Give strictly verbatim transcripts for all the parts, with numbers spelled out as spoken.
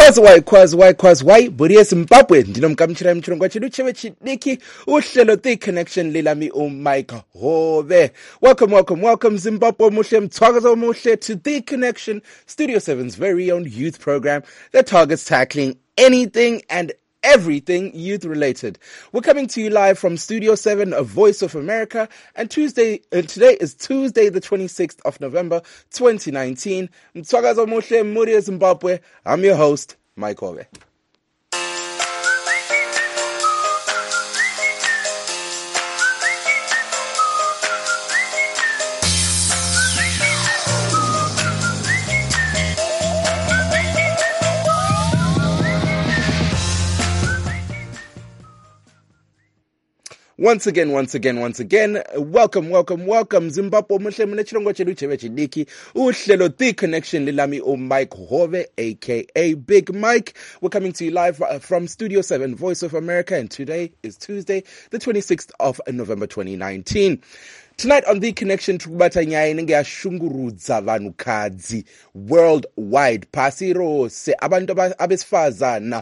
Kwazi why, kwazi why, kwazi why, Buriye Zimbabwe, ndinomkamchira mchirongwa chedu chewe chidiki, uhlelo The Connection lilami uMike Hove. Welcome, welcome, welcome Zimbabwe muhle, mthwakazo muhle to The Connection, Studio seven's very own youth program that targets tackling anything and everything youth related. We're coming to you live from Studio seven, a Voice of America, and Tuesday, uh, today is Tuesday, the twenty-sixth of November, twenty nineteen. Mtswakazo muhle, Buriye Zimbabwe. I'm your host, Mike Hove. Once again, once again, once again, welcome, welcome, welcome, Zimbabwe, muhle mune chirongwa chedu chewe chidiki, uhlelo The Connection lilami uMike Hove, aka Big Mike. We're coming to you live from Studio seven, Voice of America, and today is Tuesday, the twenty-sixth of November, twenty nineteen. Tonight on The Connection, tukubata nyaya inenge yashungurudza vanhukadzi worldwide, pasi rose, abantu abesifazana,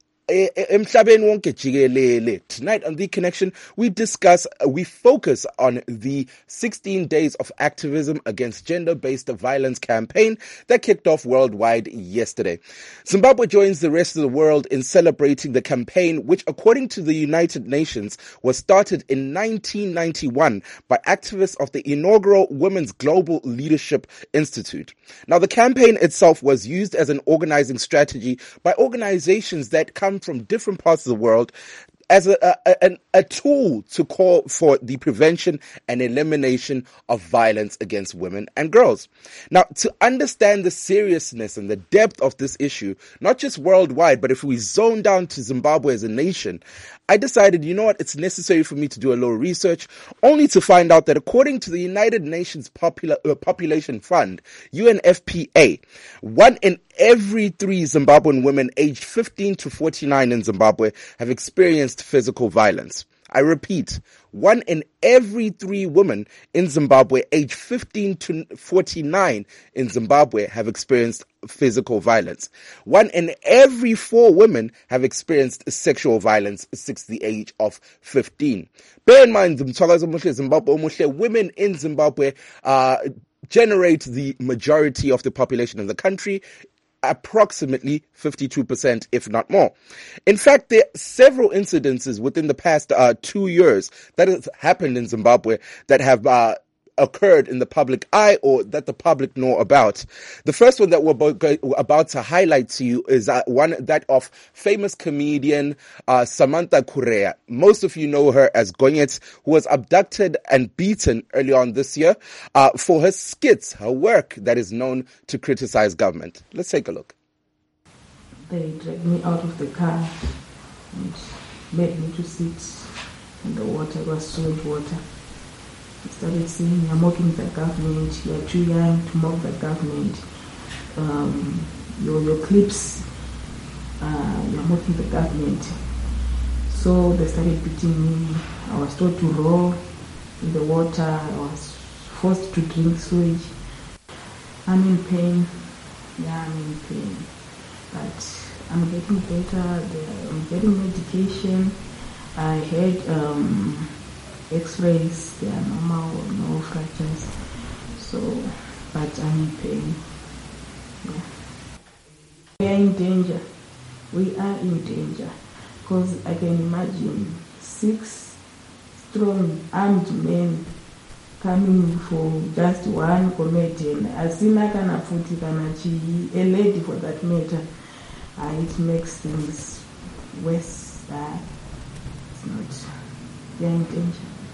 emhlabeni wonke jikelele. Tonight on The Connection, we discuss, we focus on the sixteen days of activism against gender-based violence campaign that kicked off worldwide yesterday. Zimbabwe joins the rest of the world in celebrating the campaign, which according to the United Nations was started in nineteen ninety-one by activists of the inaugural Women's Global Leadership Institute. Now, the campaign itself was used as an organizing strategy by organizations that come from different parts of the world as a, a, a, a tool to call for the prevention and elimination of violence against women and girls. Now, to understand the seriousness and the depth of this issue, not just worldwide, but if we zone down to Zimbabwe as a nation, I decided, you know what, it's necessary for me to do a little research, only to find out that according to the United Nations Popula- uh, Population Fund, U N F P A, one in every three Zimbabwean women aged fifteen to forty-nine in Zimbabwe have experienced physical violence. I repeat, one in every three women in Zimbabwe aged fifteen to forty-nine in Zimbabwe have experienced physical violence. One in every four women have experienced sexual violence since the age of fifteen. Bear in mind, Zimbabwe, women in Zimbabwe uh, generate the majority of the population in the country, approximately fifty-two percent, if not more. In fact, there are several incidences within the past uh, two years that have happened in Zimbabwe that have uh, occurred in the public eye or that the public know about. The first one that we're about to highlight to you is uh, one that of famous comedian uh, Samantha Correa. Most of you know her as Gonyet, who was abducted and beaten early on this year uh, for her skits, her work that is known to criticize government. Let's take a look. They dragged me out of the car and made me to sit in the water. It was salt water. I started saying, you're mocking the government, you're too young to mock the government, um, your, your clips, uh, you're mocking the government. So they started beating me. I was told to roll in the water. I was forced to drink sewage. I'm in pain. Yeah, I'm in pain. But I'm getting better. I'm getting medication. I had um, X-rays, they are normal, no fractures. So, but I'm in pain. Yeah. We are in danger. We are in danger. Because I can imagine six strong armed men coming for just one comedian. Asina kana futi kana chi, a lady for that matter. Uh, it makes things worse. Uh, it's not. We are in danger.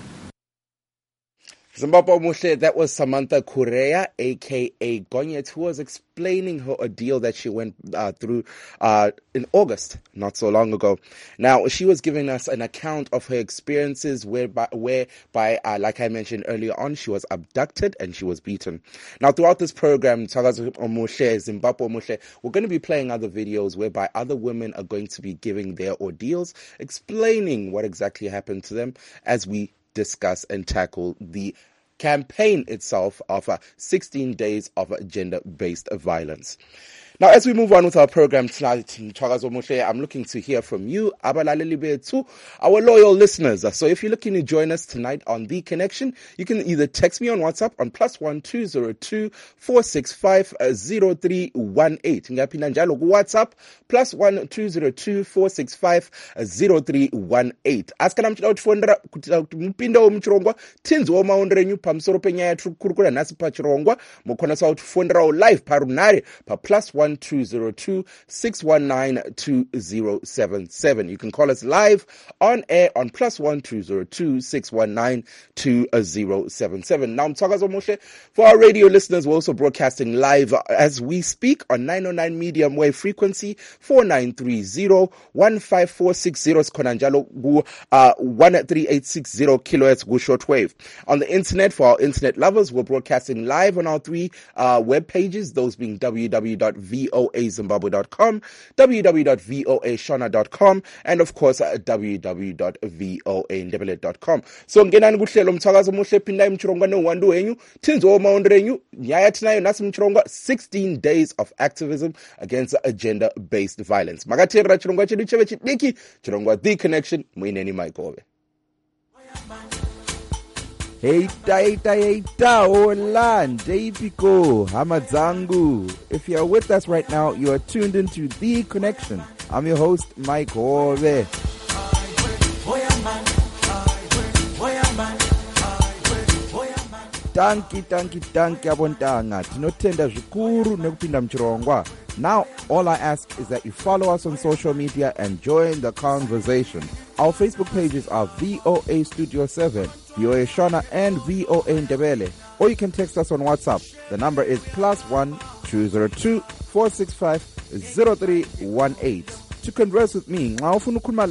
Zimbabwe Mushe, that was Samantha Correa, aka Gonyet, who was explaining her ordeal that she went uh, through uh, in August, not so long ago. Now, she was giving us an account of her experiences whereby, whereby uh, like I mentioned earlier on, she was abducted and she was beaten. Now, throughout this program, Zimbabwe Mushe, we're going to be playing other videos whereby other women are going to be giving their ordeals, explaining what exactly happened to them as we discuss and tackle the campaign itself of uh, sixteen days of gender-based violence. Now, as we move on with our program tonight, Mthwakazo Muhle, I'm looking to hear from you, abalaleli bethu, our loyal listeners. So if you're looking to join us tonight on The Connection, you can either text me on WhatsApp on plus one two zero two four six five zero three one eight. Ngaphinda njalo ku WhatsApp plus one two zero two four six five zero three one eight. Askana mchida utfondera kuti mpinda umchirongwa tinzi wa maonrenyu pamsoro penyaya yathu kurukura nasi pachirongwa mukhona sa utfondera live parunare pa plus one two zero two six one nine two zero seven seven. You can call us live on air on plus one two zero two six one nine two zero seven seven. Now, Mthwakazo Muhle, for our radio listeners, we're also broadcasting live as we speak on nine oh nine medium wave frequency four nine three zero one five four six zero skonanjalo gu uh one three eight six zero kilohertz gu shortwave. On the internet, for our internet lovers, we're broadcasting live on our three uh web pages, those being w w w dot voa zimbabwe dot com, w w w dot voa shona dot com, and of course uh, w w w dot voa ndebele dot com. So ngenani kuhlelo Mthwakazo Muhle phinda imchirongwa nowandu wenyu tinzo omaonrenyu nyaya tinayo nasi mchirongwa sixteen days of activism against gender based violence. Makaterera chirongwa chedu cheve chidiki, chirongwa The Connection, mwineni Mike Hove. Heita, heita, heita, hola, Ndepiko, Hamadzangu. If you are with us right now, you are tuned into The Connection. I'm your host, Mike Hove. Tanki, tanki, tanki, abontanga. Tinotenda zvikuru nekupinda mchirongwa. Now, all I ask is that you follow us on social media and join the conversation. Our Facebook pages are V O A Studio seven, V O A Shona, and V O A Ndebele. Or you can text us on WhatsApp. The number is plus one two zero two four six five zero three one eight. To converse with me, follow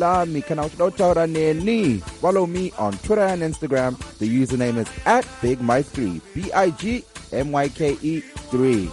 me on Twitter and Instagram. The username is at Big Mike three, B I G M Y K E three.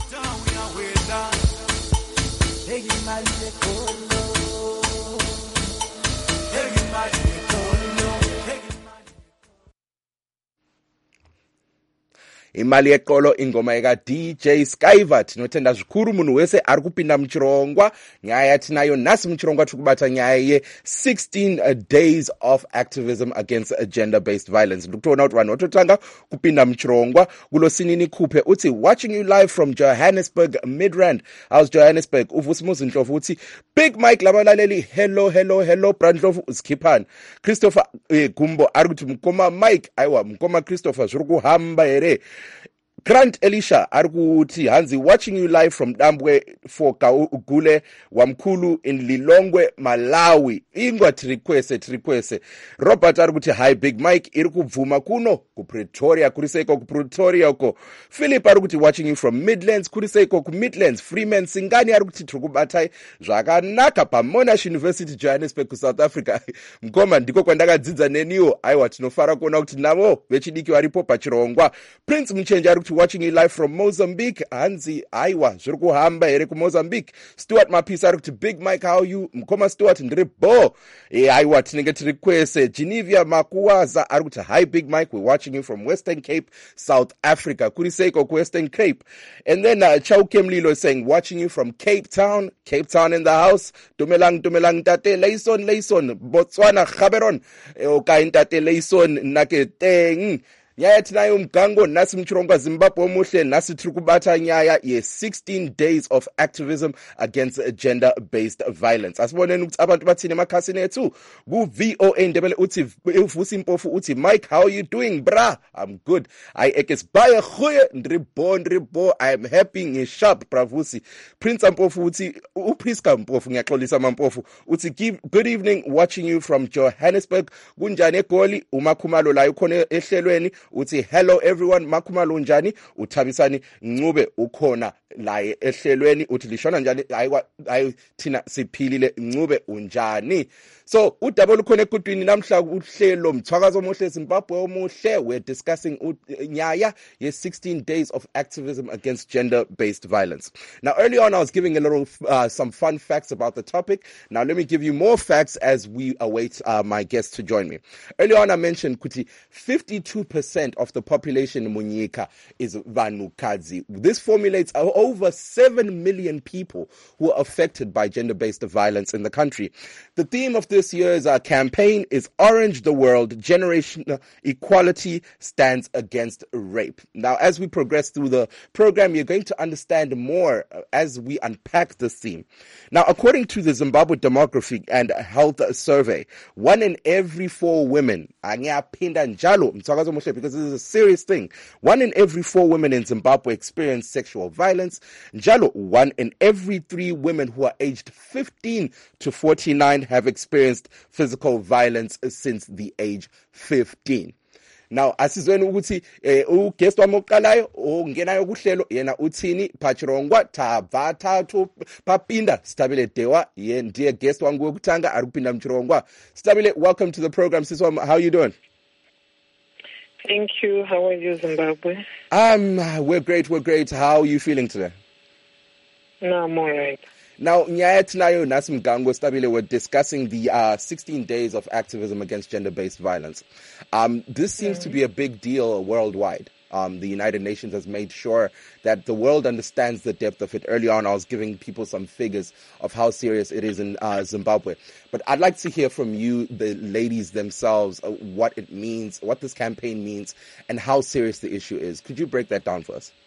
Imali yekolo ingoma eka D J Skyver. Tinotenda zvikuru munhu wese ari kupinda muchirongwa. Nyaya tinayo nasi muchirongwa tikubata nyaya ye sixteen uh, days of activism against uh, gender-based violence. Ndikutoona kuti vanhu vatotanga kupinda muchirongwa. Kulosinini Kupe uti watching you live from Johannesburg, Midrand. How's Johannesburg? Uvusimuzi Ndlovu uti Big Mike labalaleli. Hello, hello, hello. Brandlovu uskiphan. Christopher eh, Gumbo ari kuti mkoma Mike. Aiwa, mkoma Christopher zviri kuhamba here. Grant Elisha arikuti hanzi watching you live from Dambwe for Kaugule Wamkulu in Lilongwe, Malawi. Ingwa tirikwese tirikwese. Robert arikuti hi Big Mike iri kubvuma kuno ku Pretoria kuriseko ku Pretoria uko. Philip arikuti watching you from Midlands kuriseko ku Midlands. Freeman Singani arikuti tikubatai zvakanaka pa Monash University Johannesburg ku South Africa. Mkoma ndiko kwandakadzidza neniwo. Aiwa tinofara kuona kuti navo vechidiki varipo pachirongwa. Prince Mchenji arikuti watching you live from Mozambique. Hanzi aiwa zviri kuhamba here ku Mozambique. Stuart Mapisa arikuti Big Mike how you? Mkoma Stuart ndiri bo. Eh aiwa tinenge tiri kwese. Genevia Makuwaza arikuti hi Big Mike, we're watching you from Western Cape, South Africa. Kuriseko ku Western Cape. And then uh, Chauke Mlilo is saying watching you from Cape Town. Cape Town in the house. Dumelang dumelang tate Leison Leison Botswana Gaborone. Okay tate Leison nake teng. Nyaya tinayo mgango nasi mchirongwa Zimbabwe Muhle nasi trikubata nyaya ye sixteen days of activism against gender based violence. Asiboneni ukuthi abantu bathini emakhasini ethu ku V O A Ndebele uthi uvusi impofu uthi Mike how are you doing bra? I'm good. I ekes baie goeie ndribo ndribo I am happy ngisharp bravusi. Prince Mpofu uthi uPriska Mpofu ngiyaxolisa mampofu uthi give good evening watching you from Johannesburg. Kunjani eGoli umakhumalo la ukhona ehlelweni uthi hello everyone Makhumalo unjani uThabisani Ncube ukhona la ehlelweni uthi lishona njani hayi thina siphilile Ncube unjani. So udaba lukhona ekudwini namhla uhlelo Mthwakazo Muhle Zimbabwe omuhle. We're discussing nyaya ye sixteen days of activism against gender based violence. Now early on I was giving a little uh, some fun facts about the topic. Now let me give you more facts as we await uh, my guests to join me. Early on I mentioned kuti fifty-two percent percent of the population in Munyika is Vanukadzi. This formulates over seven million people who are affected by gender-based violence in the country. The theme of this year's uh, campaign is Orange the World, Generational Equality Stands Against Rape. Now, as we progress through the program, you're going to understand more uh, as we unpack this theme. Now, according to the Zimbabwe Demography and Health Survey, one in every four women, because this is a serious thing, one in every four women in Zimbabwe experience sexual violence. Njalo, one in every three women who are aged fifteen to forty-nine have experienced physical violence since the age fifteen. Now, asizweni ukuthi eh uguest wami oqalayo ongenayo kuhlelo yena uthini Pachirongwa thabva thathu papinda Sitabile Dewa ye ndiye guest wangu wokuthanga ari kupinda Mchirongwa. Sitabile, welcome to the program. Siswa, how are you doing? Thank you. How are you, Zimbabwe? Um we're great, we're great. How are you feeling today? No, I'm all right. Now, Nyaya Tinayo Nasim Gango Stabile, we're discussing the uh, sixteen days of activism against gender-based violence. Um, this seems to be a big deal worldwide. Um, the United Nations has made sure that the world understands the depth of it. Early on, I was giving people some figures of how serious it is in uh, Zimbabwe. But I'd like to hear from you, the ladies themselves, uh, what it means, what this campaign means, and how serious the issue is. Could you break that down for us?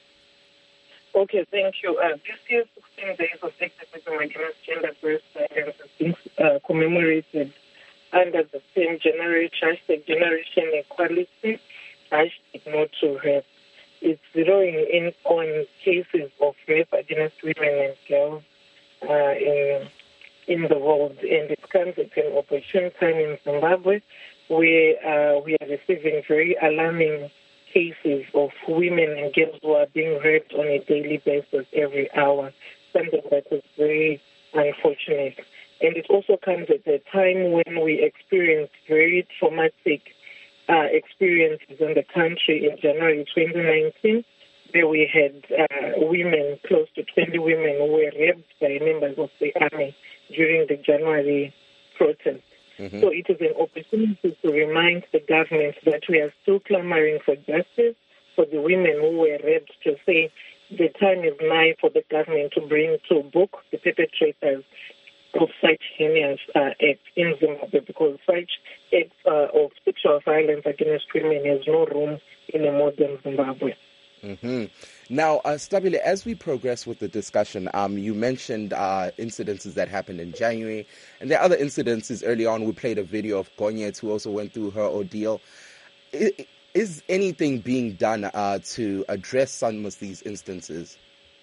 Okay, thank you. Uh, this year's sixteen days of activism against gender-based violence is being uh, commemorated under the same generation, hashtag Generation Equality, hashtag No to Rape. It's zeroing in on cases of rape against women and girls uh, in in the world, and it comes at an opportune time in Zimbabwe where uh, we are receiving very alarming cases of women and girls who are being raped on a daily basis every hour, something that is very unfortunate. And it also comes at a time when we experience very traumatic uh, experiences in the country in January twenty nineteen, where we had uh, women, close to twenty women, who were raped by members of the army during the January protest. Mm-hmm. So it is an opportunity to remind the government that we are still clamoring for justice for the women who were raped, to say the time is nigh for the government to bring to book the perpetrators of such heinous uh, acts in Zimbabwe, because such acts uh, of sexual violence against women has no room in a modern Zimbabwe. Mm-hmm. Now, uh, Stabile, as we progress with the discussion, um, you mentioned uh, incidences that happened in January, and there are other incidences early on. We played a video of Gonyet, who also went through her ordeal. Is, is anything being done uh, to address some of these instances?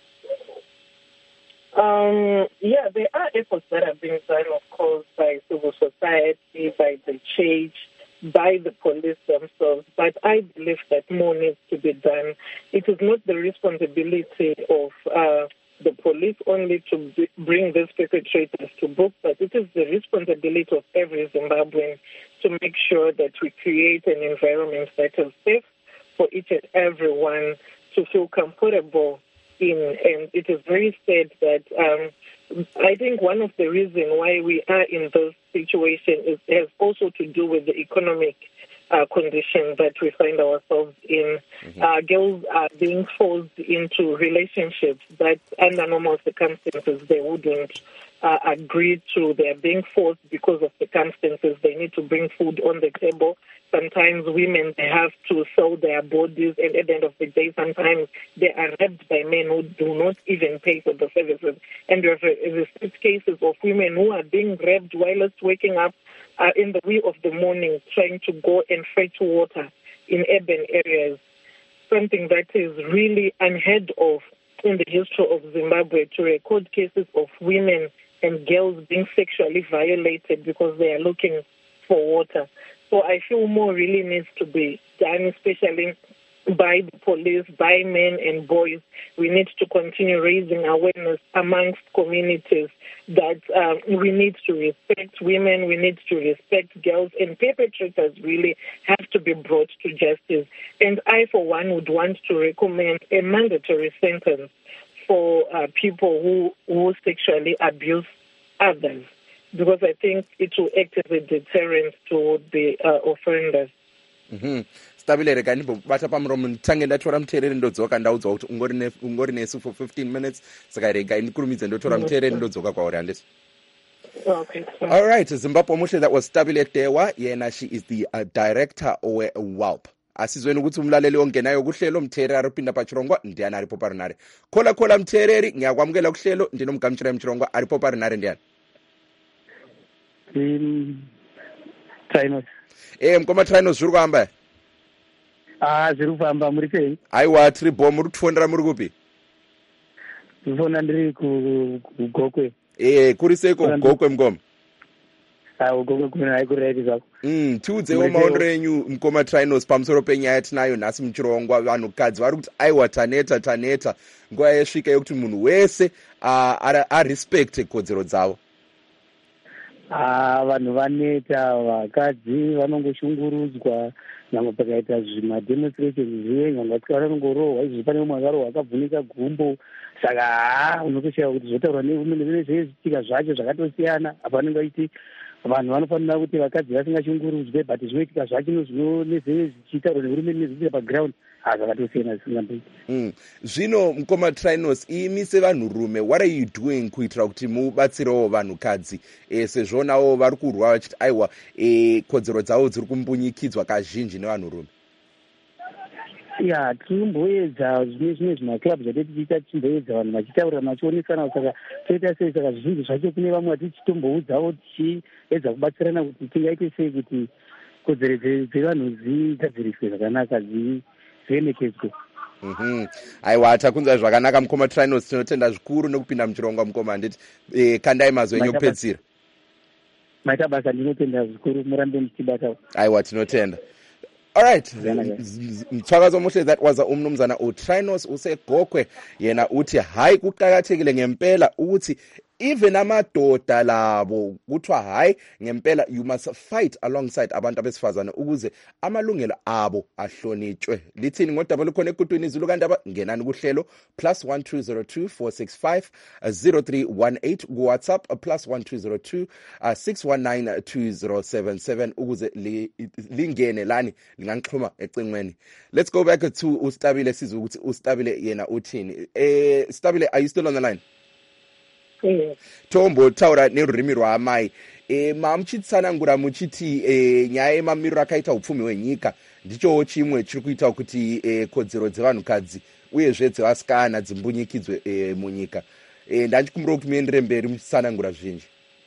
Um, yeah, there are efforts that are being done, of course, by civil society, by the church, by the police themselves, but I believe that more needs to be done. It is not the responsibility of uh, the police only to b- bring these perpetrators to book, but it is the responsibility of every Zimbabwean to make sure that we create an environment that is safe for each and everyone to feel comfortable in. And it is very sad that um, I think one of the reasons why we are in those situations is, has also to do with the economic uh, condition that we find ourselves in. Mm-hmm. Uh, girls are being forced into relationships that under normal circumstances they wouldn't uh, agree to. They are being forced because of circumstances. They need to bring food on the table. Sometimes women, they have to sell their bodies, and at the end of the day, sometimes they are raped by men who do not even pay for the services. And there are received cases of women who are being raped while waking up uh, in the wee of the morning, trying to go and fetch water in urban areas, something that is really unheard of in the history of Zimbabwe, to record cases of women and girls being sexually violated because they are looking for water. So I feel more really needs to be done, especially by the police, by men and boys. We need to continue raising awareness amongst communities that uh, we need to respect women, we need to respect girls, and perpetrators really have to be brought to justice. And I, for one, would want to recommend a mandatory sentence for uh, people who, who sexually abuse others, because I think it will act as a deterrent to the uh, offenders. Mm-hmm. Stabile rega ndimbobata pamuromo nditange ndatora muteereri ndodzoka ndaudzwa kuti ungori ne ungori nesu for fifteen minutes saka rega ndikurumidze ndotora muteereri ndodzoka kwauri handisi. Okay. All right, Zimbabwe Muhle, that was Stabile Dewa. Yena, she is the uh, director we W A L P. Asizweni ukuthi umlaleli ongenayo kuhlelo mthereri aripinda pachirongwa ndiyani aripo parinare. Khola khola mthereri ngiyakwamukela kuhlelo ndinomgamtshira emchirongwa aripo parinare ndiyani. Um, Trinos. Eh mkoma Trinos zviri kuhamba. Ah, zviri kufamba muri sei? Aiwa tiri bo muri kufondera muri kupi? Ndifona ndiri ku Gokwe. Eh kuri seko Gokwe mkoma. Ah, Gokwe kuna aikureti zvako. Mm, tiudzewo maonero enyu mkoma Trinos pamusoro penyaya tinayo nhasi muchirongwa vanhukadzi vari kuti aiwa taneta taneta nguva yesvika yekuti munhu wese arespect kodzero dzavo. Ah, vanhu vaneta, vakadzi vanongoshungurudzwa, nyangwe pakaita zvimademonstrations zviye, nyangwe asika vanongorohwa, izvi pane umwe akarohwa akavhunika gumbo, saka haa unotoshaya kuti zvotaurwa nezvezvitika zvacho zvakatosiyana. Hapanenge vaiti vanhu vanofanira kuti vakadzi vasingashungurudzwe, but zvinoitika zvacho zvino nezvezvichitaurwa nehurumende nezviitika paground zvakatosiyana zvisingamboiti. Mm. Zvino mkoma Trinos, imi sevanhurume, what are you doing kuitira kuti mubatsirewo vanhukadzi e, sezvonawo vari kurwa vachiti aiwa e, kodzero dzavo dziri kumbunyikidzwa kazhinji nevanhurume? Ya, tinomboedza zvimwe zvimwe zvimaclub zvati tichiita tichimboedza vanhu vachitaurirana vachionesana, saka toita sei, saka zvizhinji zvacho kune vamwe vati tichitomboudzawo tichiedza kubatsirana kuti tingaite sei kuti kodzero dzevanhu dzigadziriswe zvakanaka, dziemekedzwe. Mhm. Aiwa takunzwa zvakanaka mkoma Trinos, tinotenda zvikuru nekupinda muchirongwa mkoma handiti e, kandai mazwi enyu kupedzira. Maita basa, ndinotenda zvikuru, murambe muchibatawo. Aiwa tinotenda. All right, Mthwakazi Muhle, that was umnumzana uTrinos useGokwe. Yena uthi hayi kuqhakathekile ngempela ukuthi even amadoda labo kuthiwa hayi ngempela you must fight alongside abantu abesifazane ukuze amalungelo abo ahlonitshwe. Lithini ngodaba lukhona ekutwini izulu kandaba ngenani kuhlelo plus one two zero two four six five zero three one eight ku WhatsApp plus one two zero two six one nine two zero seven seven ukuze lingene lani lingangixhuma ecingweni. Let's go back to uStabile sizwe ukuthi uStabile yena uthini. Eh Stabile, are you still on the line? Yes. Tombo taura nerurimi rwaamai e, mamuchitsanangura muchiti e, nyaya yemamiriro akaita upfumi hwenyika ndicho chimwe chiri kuita kuti e, kodzero dzevanhukadzi uyezve dzevasikana dzimbunyikidzwe e, munyika. E, ndanchikumbira kuti muendere mberi muchitsanangura zvizhinji.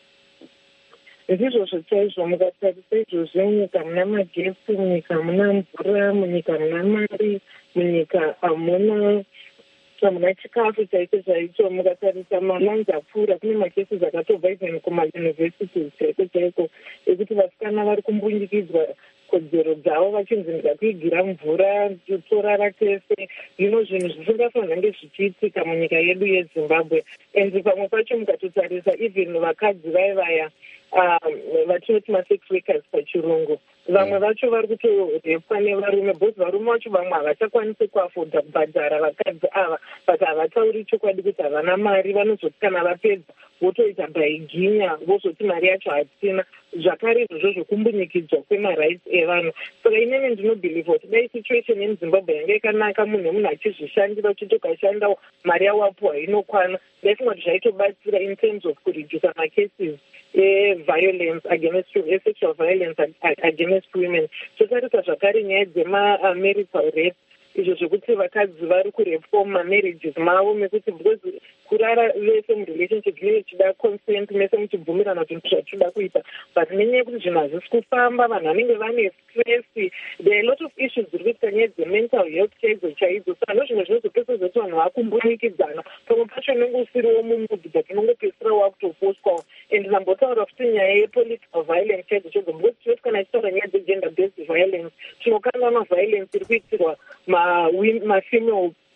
Izvozvo chaizvo mukatarisa izvozvo munyika muna magetsi, munyika muna mvura, munyika muna mari, munyika hamuna hamuna chikafu chaicho chaicho. Mukatarisa malanzi apfuura, kune makesi akatobva even kumayunivhesiti chaiko chaiko ekuti vasikana vari kumbunyikidzwa kodzero dzavo vachinzi ndakuigira mvura torara tese. Zvino zvinhu zvisingafanira nge zvichiitika munyika yedu yeZimbabwe. And pamwe pacho mukatotarisa even vakadzi vai vaya vatinoti masex workers pachirungu, vamwe vacho vari kutorepwa nevarume, bhozi varume vacho vamwe havachakwanisi kuafodha kubhadhara vakadzi ava, but havatauri chokwadi kuti havana mari. Vanozoti kana vapedza votoita bhaiginya vozoti mari yacho hatina. Zvakare izvozvo zvokumbunyikidzwa kwemarights evanhu. Saka inini ndinobhiliva kuti dai situation yemuZimbabwe yange yakanaka, munhu munhu achizvishandira uchitokashandawo mari yawo apuwa inokwana, ndaifunga kuti zvaitobatsira in terms of kuredusa macases e-violence against sexual violence against women. Totarisa zvakare nyaya dzema-marital rape, izvo zvekuti vakadzi vari kurepwa mumamarriages mavo, mekuti because kurara vese murelationship zvinenge chida consent, mese muchibvumirana kuti zvatinoda kuita, but nenyaya yekuti zvinhu hazvisi kufamba, vanhu vanenge vane stress, there are a lot of issues dziri kuitika nyaya dzemental health chaidzo chaidzo. Saka ndozvimwe zvinozopesa zoti vanhu vakumbunikidzana, pamwe pacho unenge usiriwo mumudzi but unongopesira wakutoposwawo. And ndambotaura futi nyaya yepolitical violence chaidzo chaidzo, because tinoti kana tichitaura nyaya dzegender based violence tinokanganwa violence iri kuitirwa ma-female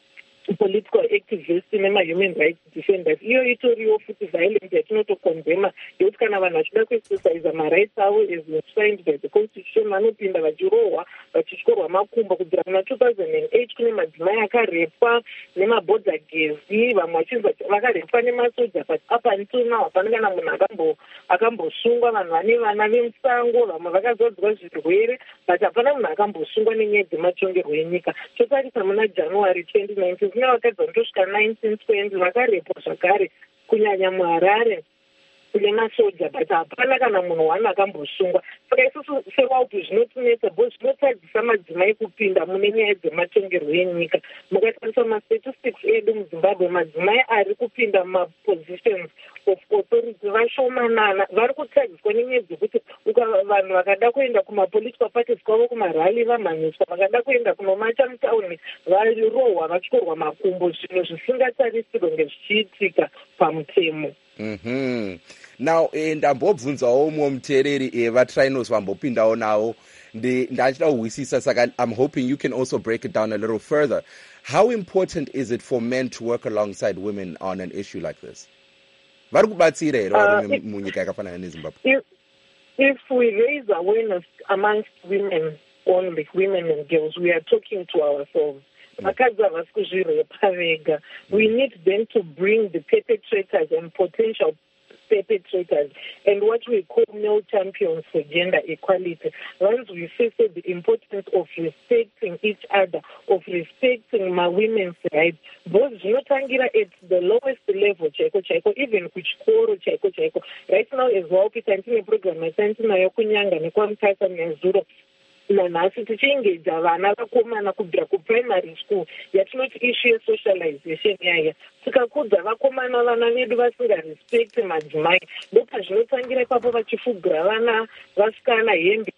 political activists nema-human rights defenders. Iyo itoriwo futi violence yatinotokondema yekuti kana vanhu vachida kuexercise marights avo as enshrined by the constitution vanopinda vachirohwa vachityorwa makumbo. kubvira kuna two thousand eight kune madzimai akarepwa nemabhodha gezi, vamwe vachinzi vakarepwa nemasoja, but up until now hapana kana munhu akambosungwa. Vanhu vane vana vemusango, vamwe vakazodzwa zvirwere, but hapana munhu akambosungwa nenyaya dzematongerwo enyika. Totarisa muna January twenty nineteen kune vakadzi vanotosvika nineteen twenty vakarepwa zvakare, kunyanya muHarare kune masoja, but hapana kana munhu wani akambosungwa. Saka isusu sewaupi zvinotinetsa, bo zvinotadzisa madzimai kupinda mune nyaya dzematongerwo enyika. Mukatarisa mastatistics edu muZimbabwe, madzimai ari kupinda mumapositions of authority vashomanana. Vari kutadziswa nenyaya dzekuti vanhu vakada kuenda kumapolitical parties kwavo kumarali vamhanyiswa, vakada kuenda kunomacha mutauni varirohwa vachyorwa makumbo, zvinhu zvisingatarisirwe ngezvichiitika pamutemo. Mhm. Now eh, ndambobvunzawo umwe muteereri eh, vaTrinos vambopindawo nawo ndachida kuhwisisa, saka I'm hoping you can also break it down a little further. How important is it for men to work alongside women on an issue like this? Vari kubatsira here varume munyika yakafanana neZimbabwe? If we raise awareness amongst women only, women and girls, we are talking to ourselves. Vakadzi havasi kuzvirepa vega. We need then to bring the perpetrators and potential perpetrators and what we call male champions for gender equality. Once we face the importance of respecting each other, of respecting my women's rights, both zvinotangira at the lowest level chaiko chaiko, even kuchikoro chaiko chaiko. Right now as well, pitantine program yatantinayo kunyanga nekwamutasa nezuro nanhasi tichingeja vana vakomana kubvira kuprimary school yatinoti issue yesocialization yaya. Tikakudza vakomana vana vedu vasingarespect madzimai, ndopazvinotangira ipapo vachifugira vana vasikana hembe,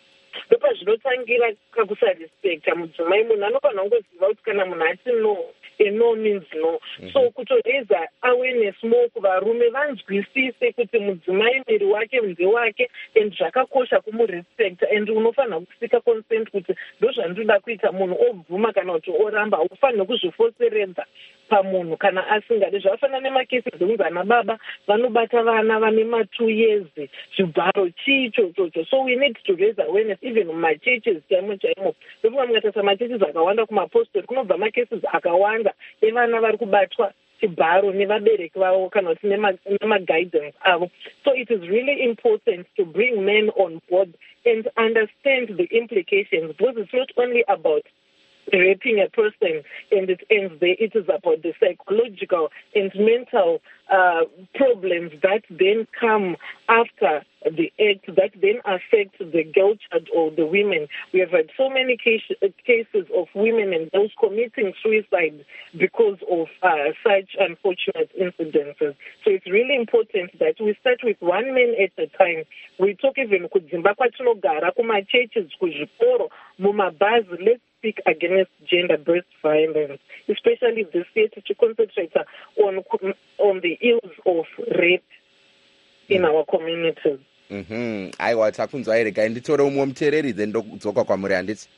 ndopazvinotangira kakusarespecta mudzimai. Munhu anofanira kungoziva kuti kana munhu ati no, a no means no. Mm-hmm. So kutoraisa awareness more kuvarume vanzwisise kuti mudzimai miri wake ndewake and zvakakosha kumurespect, and unofanira kusika consent kuti ndozvandoda kuita. Munhu obvuma kana kuti oramba, ufanira kuzvifoseredza pamunhu kana asingadi. Zvakafanana nemakesi dzekunzi ana baba vanobata vana vane ma-two years, zvibharo chicho chocho. So we need to raise awareness even mumacheches chaimo chaimo. Ndofunga mukatarisa macheches akawanda kumapostori kunobva makeses akawanda evana vari kubatwa chibharo nevabereki vavo kana kuti nema-guidance avo. So it is really important to bring men on board and understand the implications, because it's not only about raping a person and it ends there. It is about the psychological and mental uh, problems that then come after the act, that then affect the girl child or the women. We have had so many case, cases of women and girls committing suicide because of uh, such unfortunate incidences. So it's really important that we start with one man at a time. We talk even kudzimba kwatinogara, kuma-churches, kuzvikoro, mumabhazi. Let's speak against gender-based violence, especially this year to concentrate on on the ills of rape in our communities. Mhm. Aiwa, takunzwa here kai nditore umwe muteereri then ndodzoka kwamuri handiti.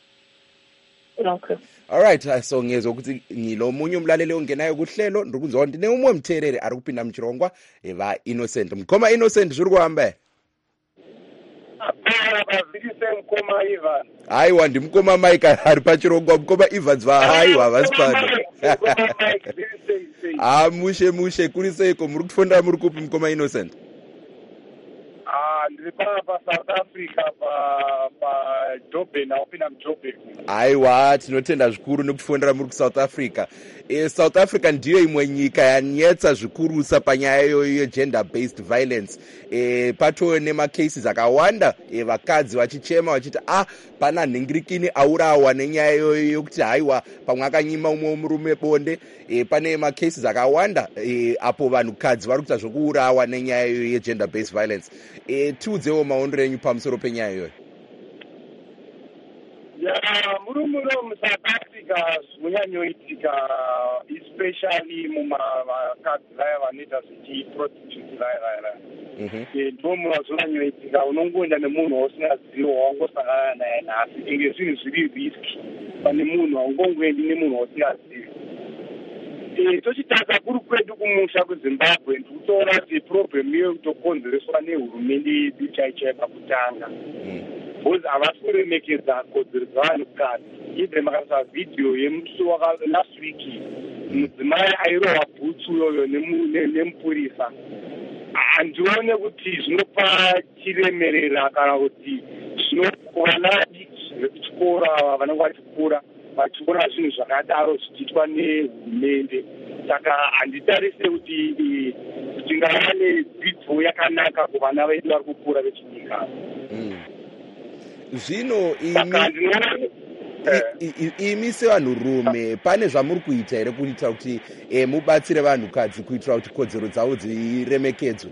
Okay. All right, so ngezwe kuti ngilo munye umlaleli ongenayo kuhlelo ndiri kunzwa ndine umwe muteereri ari kupinda muchirongwa eva Innocent. Mukoma Innocent, zviri kuhamba? Aiwa, ndimukoma Mike ari pachirongwa. Mukoma Evans va aiwa havasi pano. Ah, mushe mushe, kuri seiko muri kufunda muri kupi mukoma Innocent? Ah, ndiri pa South Africa pa pa Durban, opina Durban. Aiwa, tinotenda zvikuru nekufundira muri kuSouth Africa. E, South Africa ndiyo imwe nyika yanetsa zvikurusa panyaya yegender based violence. E, patoo nemacases akawanda e, vakadzi vachichema vachiti ah pana nhingirikini aurawa nenyaya yokuti haiwa pamwe akanyima umwe murume bonde. E, pane macases akawanda e, apo vanhukadzi vari kuita zvokuurawa nenyaya yegender based violence. E, tiudzewo maondero enyu pamusoro penyaya iyoyo. Ya murumuro muSouth Africa zvinonyanyoitika, especially mumakadzi vaya vanoita zvechiprostitute vaya vaya. Ndo munozonyanyoitika, unongoenda nemunhu usingazivi wawangosangana naye nhasi, enge zvinhu zviri riski pane munhu, haungongoendi nemunhu usingazivi. tochitarisa kuri kwedu kumusha kuzimbabwe ndikutoona kuti problem iyo kutokonzereswa nehurumende yedu chaichai pakutanga bcause havasi kuremekedza kodzero dzevanhukadzi. Ibve makasa vhidhiyo yemusi waka last week mudzimai airohwa bhutsu iyoyo nemupurisa. Handione kuti zvinopa chiremerera kana kuti vana vadiki vekuchikora vanenge vachikura vachiona zvinhu zvakadaro zvichiitwa nehurumende. Saka handitarise kuti tingava nedzidzo yakanaka kuvana vedu vari kukura vechinyika. Zvino imi sevanhurume pane zvamuri kuita here kuitira kuti mubatsire vanhukadzi kuitira kuti kodzero dzavo dziremekedzwe?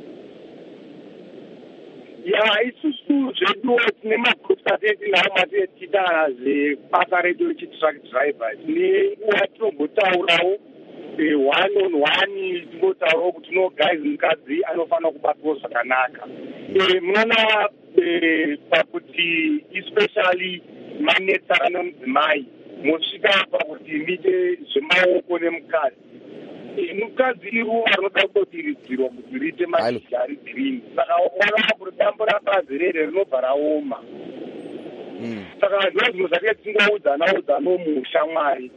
Ya isusu zvedu tine magroups atinao matetiita zvebasa redu rechitruck driver tine nguva tinombotaurawo one on one timbotaurawo kuti no guys mukadzi anofanira kubatwawo zvakanaka. Munoona pakuti especially manetsara nemudzimai mosvika pakuti mite zvemaoko nemukadzi. Mukadzi iruva rinoda kutodiridzirwa kuti riite mashizha ari girini. Saka ukaona kuti dambo rabazi rere rinobva raoma. Saka ndizvo zvinhu zvake tingoudza naudzano mushamwari.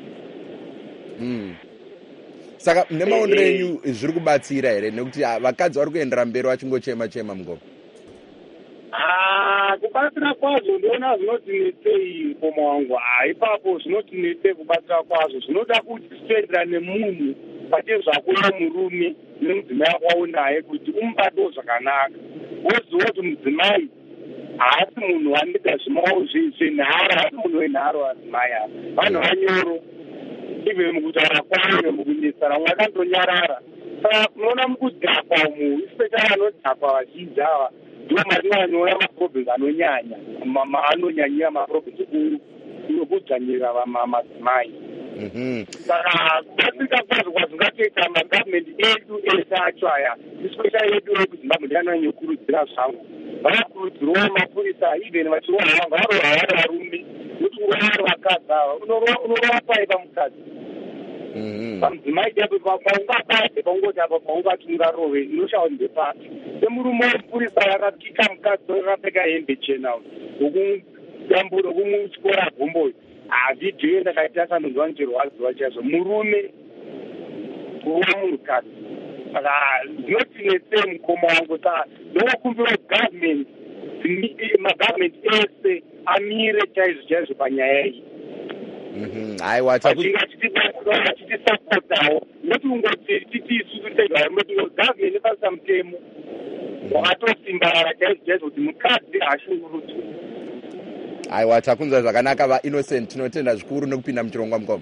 Saka nemaonero enyu zviri kubatsira here nekuti vakadzi vari kuendera mberi vachingochema chema mugoma? Kubatsira kwazvo ndiona zvinotinetsei mukoma wangu. Ipapo zvinotinetsei kubatsira kwazvo zvinoda kuti titoendera nemunhu pate zvako nemurume nemudzimai wako naye kuti umubatewo zvakanaka. Woziva kuti mudzimai haasi munhu anoita zvimao zvenharo, haasi munhu wenharo vadzimai ava. Vanhu vanyoro ive mukutaura kwavo nemukunetsana mumwe akandonyarara. Saka unoona mukudhakwa umu especially anodhakwa vazhinji ava ndiwo matinonyora maproblems anonyanya anonyanyira maproblems ekudzvanyira madzimai. Saka kubatsirika kwazvo kwazvingatoita magavhmendi edu ese acho aya especially edu ekuzimbabwe ndianonyokurudzira zvangu vakakurudzirwawo mapurisa even vachirohwa vangarohwa vari varume nokuti uvari vakadzi ava unorova pai pamukadzi pamudzimai chaipo paungabate paungoti apa paungati ungarove inoshawa ndepati. Semurume wemupurisa akapika mukadzi akapfeka hembe chena ukudambura kumuchikora gomboyo havhidhiyo ndakaita asanonzwa ndichirwadziwa chaizvo murume kuva munhukadzi. Saka zvinotinetsei mukoma wangu. Saka ndokukumbira gavhmendi magavhmendi ese amire chaizvo chaizvo panyaya iyi. Aiwa achitisapotawo noti ungoti titi isusu tegarimoti gavhmendi pasisa mutemo wakatosimbarara chaizvo chaizvo kuti mukadzi haashungurudzwe. Aiwa takunzwa zvakanaka vaInnocent, tinotenda zvikuru nekupinda muchirongwa mukoma.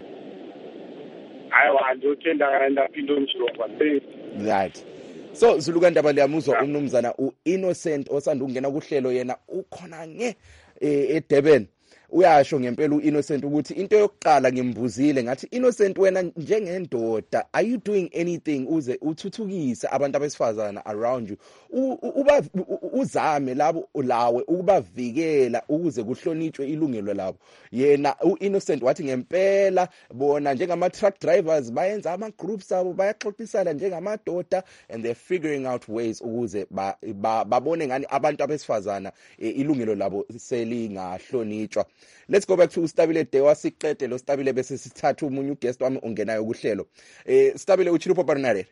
Aiwa ndotenda kana ndapinda muchirongwa. Right. So Zuluka Ndaba liyamuzwa umnumzana uInnocent osandungena kuhlelo yena ukhona nge eDurban. Uyasho ngempela uInnocent ukuthi into yokuqala ngimbuzile ngathi Innocent wena njengendoda are you doing anything uze uthuthukise abantu abesifazana around you uba uzame labo lawe ukubavikela ukuze kuhlonitshwe ilungelo labo? Yena uInnocent wathi ngempela bona njengama truck drivers bayenza ama groups abo bayaxoxisana njengamadoda and they're figuring out ways ukuze babone ngani abantu abesifazana ilungelo labo selingahlonitshwa. Let's go back to Stabile Dewa siqede lo Stabile bese sithatha umunye uguest wami ongenayo kuhlelo. Eh Stabile uchiripo parnare.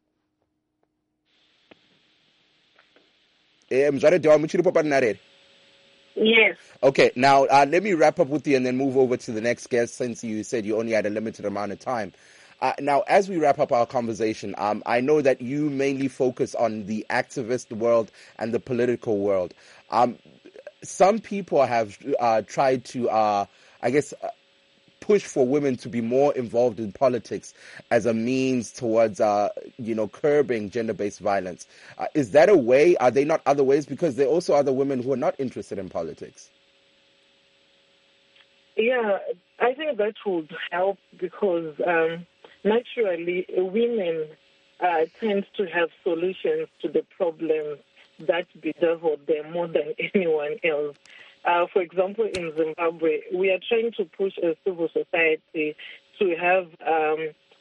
Eh mzare Dewa uchiripo parnare. Yes. Okay, now uh, let me wrap up with you and then move over to the next guest since you said you only had a limited amount of time. Uh, now, as we wrap up our conversation, um, I know that you mainly focus on the activist world and the political world. Um, some people have uh, tried to, uh, I guess, uh, push for women to be more involved in politics as a means towards, uh, you know, curbing gender-based violence. Uh, is that a way? Are there not other ways? Because there are also other women who are not interested in politics. Yeah, I think that would help because um, naturally women uh, tend to have solutions to the problems that bedevil them more than anyone else. Uh, for example, in Zimbabwe, we are trying to push a civil society to have um,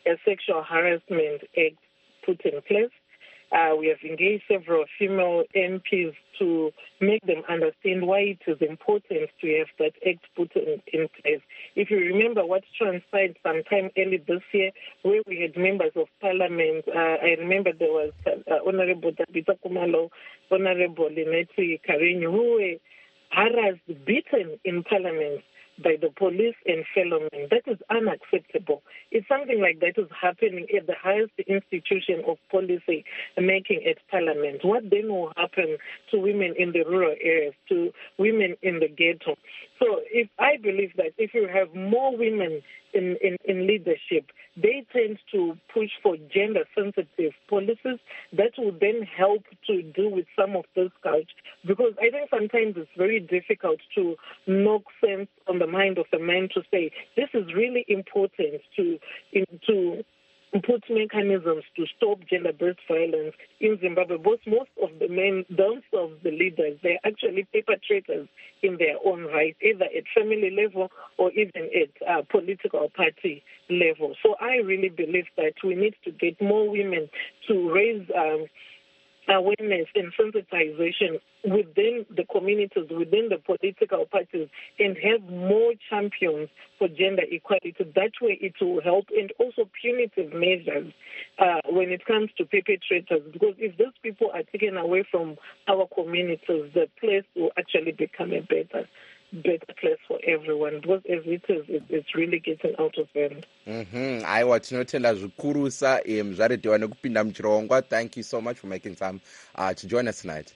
a sexual harassment act put in place. Uh, we have engaged several female M Ps to make them understand why it is important to have that act put in, in place. If you remember what transpired sometime early this year, where we had members of parliament, uh, I remember there was uh, Honorable Tabitha Kumalo, Honorable Lineti Karenyi, who were harassed, beaten in parliament by the police and fellow men. That is unacceptable. If something like that is happening at the highest institution of policy making at Parliament, what then will happen to women in the rural areas, to women in the ghetto? So if I believe that if you have more women in, in, in leadership, they tend to push for gender-sensitive policies that will then help to deal with some of those cultures. Because I think sometimes it's very difficult to knock sense on the mind of the man to say, this is really important to, in, to put mechanisms to stop gender-based violence in Zimbabwe. Both most of the men, themselves, the leaders, they're actually perpetrators in their own right, either at family level or even at uh, political party level. So I really believe that we need to get more women to raise um, awareness and sensitization within the communities, within the political parties, and have more champions for gender equality. That way it will help, and also punitive measures uh, when it comes to perpetrators, because if those people are taken away from our communities, the place will actually become a better better place for everyone, because as it is, it, it's really getting out of hand. Mm-hmm. Aiwa, tinotenda zvikuru sa muzvarediwa nekupinda muchirongwa. Thank you so much for making time uh, to join us tonight.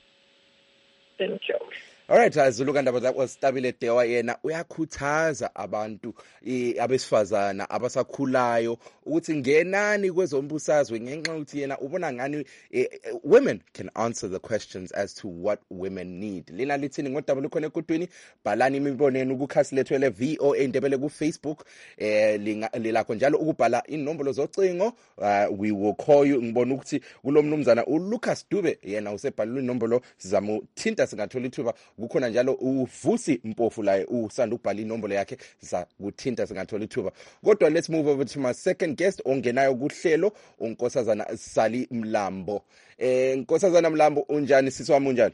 Thank you. All right, azuluka ndaba zakho Stabile Dewa yena uyakhuthaza abantu abesifazana abasakhulayo ukuthi ngenani kwezombusazwe ngenxa ukuthi yena ubona ngani women can answer the questions as to what women need. Lina lithini ngodaba lukhona ekudwini, bhalani imibono yenu kukhasi lethu le V O A Ndebele ku Facebook, eh lilakho njalo ukubhala inombolo zocingo. Uh, we will call you. Ngibona ukuthi kulomnumzana uLucas Dube yena usebhalile inombolo, sizamuthinta singathola ithuba. Kukhona njalo uVusi Mpofu la usanda ukubhala inombolo yakhe za kuthinta singathola ithuba. Kodwa let's move over to my second guest ongenayo kuhlelo, uNkosazana Sali Mlambo. Eh Nkosazana Mlambo unjani sisi wami unjani?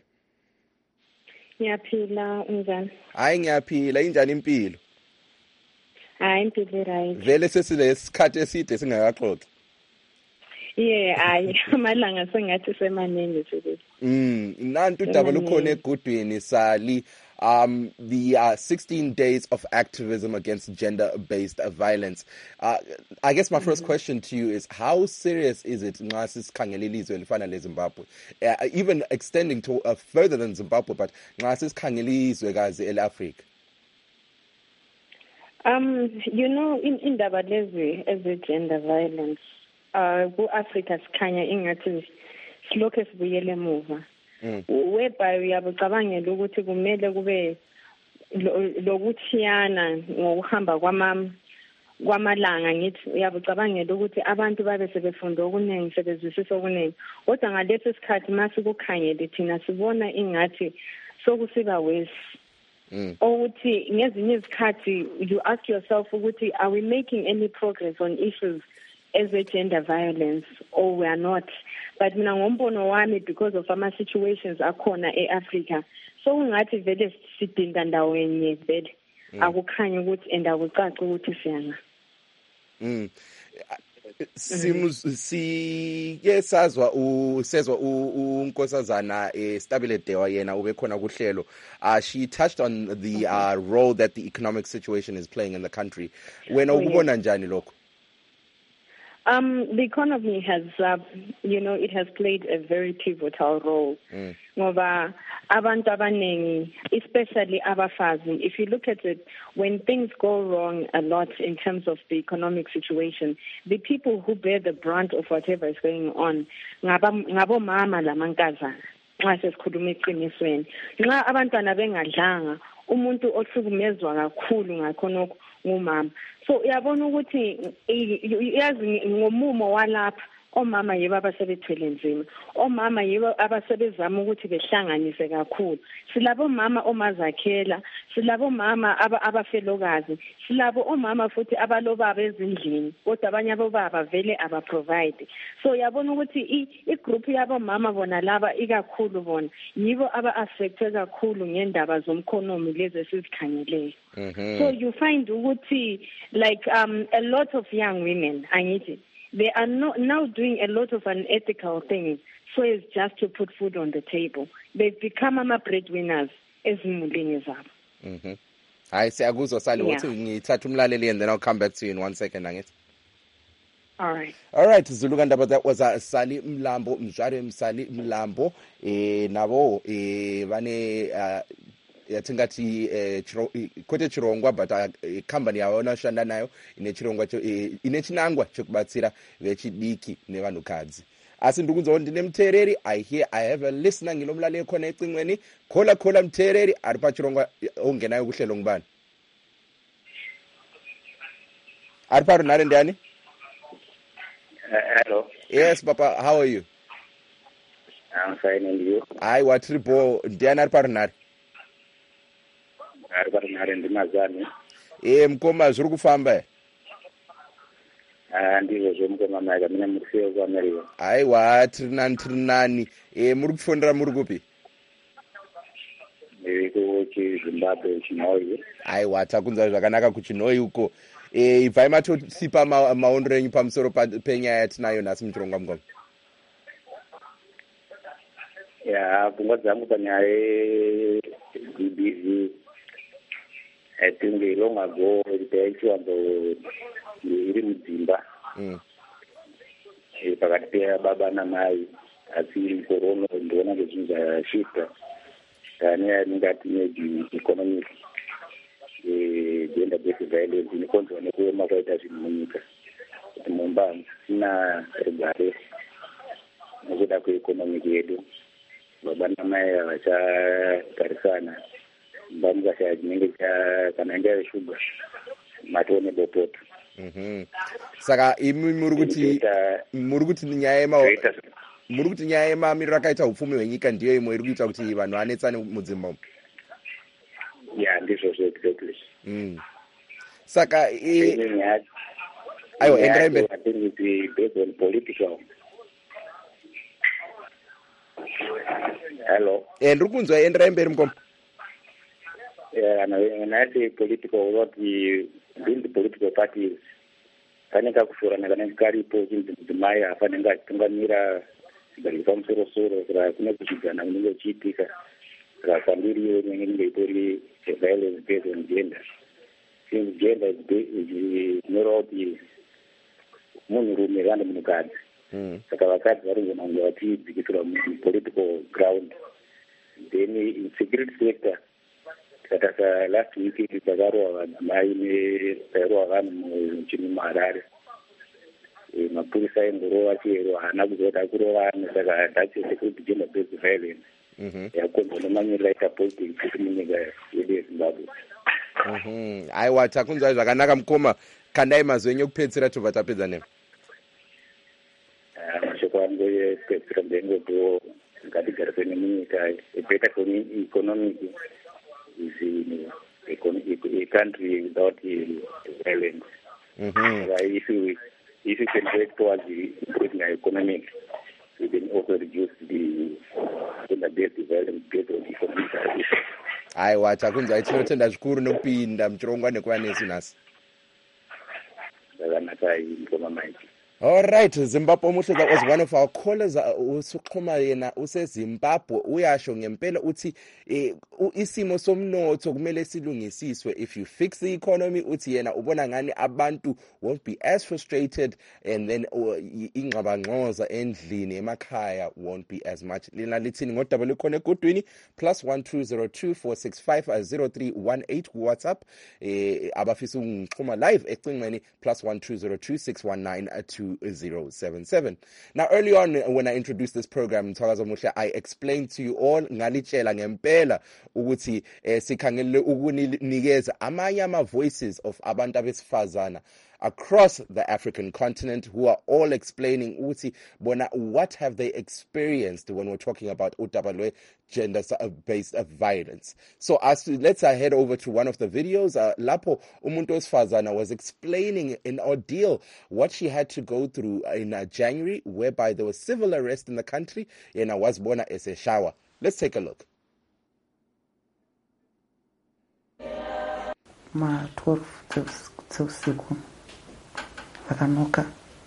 Ngiyaphila unjani? Hayi ngiyaphila, injani impilo? Hayi impilo right. Vele sesilesikhathi eside singakaxoxa. Yeah, hayi amalanga sengathi semaningi futhi. Mm, nantu udaba lukhona egudwini Sali. Um, the uh, sixteen days of activism against gender-based violence. Uh, I guess my mm-hmm. first question to you is, how serious is it, Zimbabwe, uh, even extending to uh, further than Zimbabwe, but Africa? Um, you know, in in Dabalezi, as a gender violence, uh, Africa sikhanya ingathi silokhe sibuyele emuva. Whereby uyabacabangela ukuthi kumele kube lokuthiyana ngokuhamba kwama kwamalanga, ngithi uyabacabangela ukuthi abantu babe sebefunda okuningi, sebezwisisa okuningi, kodwa ngalesi sikhathi masikukhangele thina sibona ingathi sokusiba wesi. Mm. Ukuthi ngezinye izikhathi you ask yourself ukuthi, are we making any progress on issues as a gender violence, or we are not? But mina ngombono wami, because of ama situations akhona eAfrica, so ngathi vele sidinga ndawenye vele akukhanya ukuthi and akucaci ukuthi siyana. Mm. Simus sike sazwa usezwa uNkosazana Stabile Dewa yena ube khona kuhlelo. Uh, she touched on the uh, role that the economic situation is playing in the country. Wena ukubona njani lokho? Um, the economy has, uh, you know, it has played a very pivotal role. Mm. Ngoba abantu abaningi, especially abafazi, if you look at it, when things go wrong a lot in terms of the economic situation, the people who bear the brunt of whatever is going on, ngabo mama lamankazana, nxa sesikhuluma eqinisweni. Nxa abantwana bengadlanga, umuntu ohlukumezwa kakhulu ngakhonokho ngumama. So uyabona ukuthi yazi ngomumo walapha omama yibo abasebethwele nzima, omama yibo abasebezama ukuthi behlanganise kakhulu. Silabo mama omazakhela, silabo mama abafelokazi, silabo omama futhi abalobaba ezindlini, kodwa abanye abobaba vele abaprovide. So yabona ukuthi i-group yabo mama bona laba ikakhulu bona yibo aba-affected kakhulu ngendaba zomkhonomi lezi esizikhangeleyo. So you find ukuthi like um a lot of young women, angithi, they are not now doing a lot of unethical things so as just to put food on the table. They've become ama breadwinners ezimulini zabo. Mhm. Hayi siyakuzwa Sali uthi ngithatha umlaleli and then I'll come back to you in one second angithi. All right. All right, Zulu Kandaba, that was uh, Sali Mlambo, Mjare Sali Mlambo, eh nabo eh bane uh yatingathi eh kwete chirongwa but uh, company yaona shanda nayo ine chirongwa cho eh, ine chinangwa chokubatsira vechidiki nevanhukadzi. Asi ndikunzwa ndine mtereri, I hear I have a listener ngilomlaleli khona ecingweni, khola khola mtereri ari pa chirongwa ongenayo kuhlelo ngubani. Ari pa runare ndani? Uh, hello. Yes, Papa. How are you? I'm fine, and you? I wa triple Diana Parnari. Parnari ndi mazani. Eh mkoma zviri kufamba. Ah ndizvo zvomukoma maka mina mufeo kwa America. Aiwa trinani trinani. Eh muri kufundira muri kupi? Ndiri ku Zimbabwe Chinoi. Aiwa takunza zvakanaka kuChinoi uko. Eh ibva matosipa maondero enyu pamusoro penyaya yatinayo nhasi muchirongwa mukoma. Ya pfungwa dzangu panyaya ye-B B V I think long ago ndaichiwanzo iri mudzimba pakati pebaba namai, asi korono ndiona ngezvinhu zvashifta nyaya yanenge atine economic gender based violence inokonzerwa nekuema kwaita zvinhu munyika, kuti mumba sina rugare nekuda kweeconomic yedu. Baba namai havachagarisana, mumba mukashaya chinenge kana inga yeshuga matone bopoto. Mhm. Saka imi muri kuti muri kuti nyaya yema muri kuti nyaya yemamiriro akaita upfumi hwenyika ndiyo imwe iri kuita kuti vanhu vanetsane mudzimba umu. Yeah, ndizvo zvo exactly. Mm. Saka i ayo endraimbe I think it's based on political. Hello. Eh ndiri kunzwa endraimbe mukoma. Yeah, and when I say political, what we build the political parties, faneka kushorana kana karipo chintu mudzimai afanenge achitungamira zigari pamusoro-soro saka kune kuchidzana kunenge kuchiitika saka kwandiriyo inenge itori violence based on gender. Since gender is inoreva kuti munhurume kana munhukadzi, saka vakadzi vari kunge vachidzikisirwa mupolitical ground. Then in security sector, Kataka last week takarowa mai nerowa vanhu muchini muHarare. Mapurisa engorova chero haana kuzoda kurovana, saka that's a security gender based violence. Yakonzwa nemanyiriro aita politics kuti munyika yedu yeZimbabwe. Mhm. Aiwa takunzwa zvakanaka mukoma, kandai mazwi enyu kupedzisira tobva tapedza nemi. Mashoko angu ekupedzisira ndengoti ngatigarisane munyika, a better economic is a country without violence. Mm-hmm. If you if you can work towards improving our economic, we can also reduce the gender-based violence based on economic issues. Aiwa takunzwa tinotenda zvikuru nekupinda muchirongwa nekuva nesu nhasi. Zvakanaka mukoma maiki. All right, Zimbabwe Muhleka was one of our callers. Usuxhuma yena useZimbabwe uyasho ngempela uthi isimo somnotho kumele silungisiswe. If you fix the economy, uthi yena ubona ngani abantu won't be as frustrated, and then ingxabangxoza endlini emakhaya won't be as much. Lina lithini ngodaba khona egudwini plus one two zero two four six five zero three one eight WhatsApp. Eh abafisa ungixhuma live ecingweni plus one two zero two six one nine two zero seven seven. Now, early on when I introduced this program, I explained to you all ngalitshela ngempela ukuthi sikhangele ukunikeza amanye ama voices of abantu abesifazana across the African continent who are all explaining uthi bona what have they experienced when we're talking about utabalwe gender-based violence. So as to, let's uh, head over to one of the videos. Uh, Lapo umuntu wesifazana was explaining an ordeal, what she had to go through in uh, January, whereby there was civil arrest in the country, and was bona as a shower. Let's take a look. Ma twelve dzeusiku vakanoka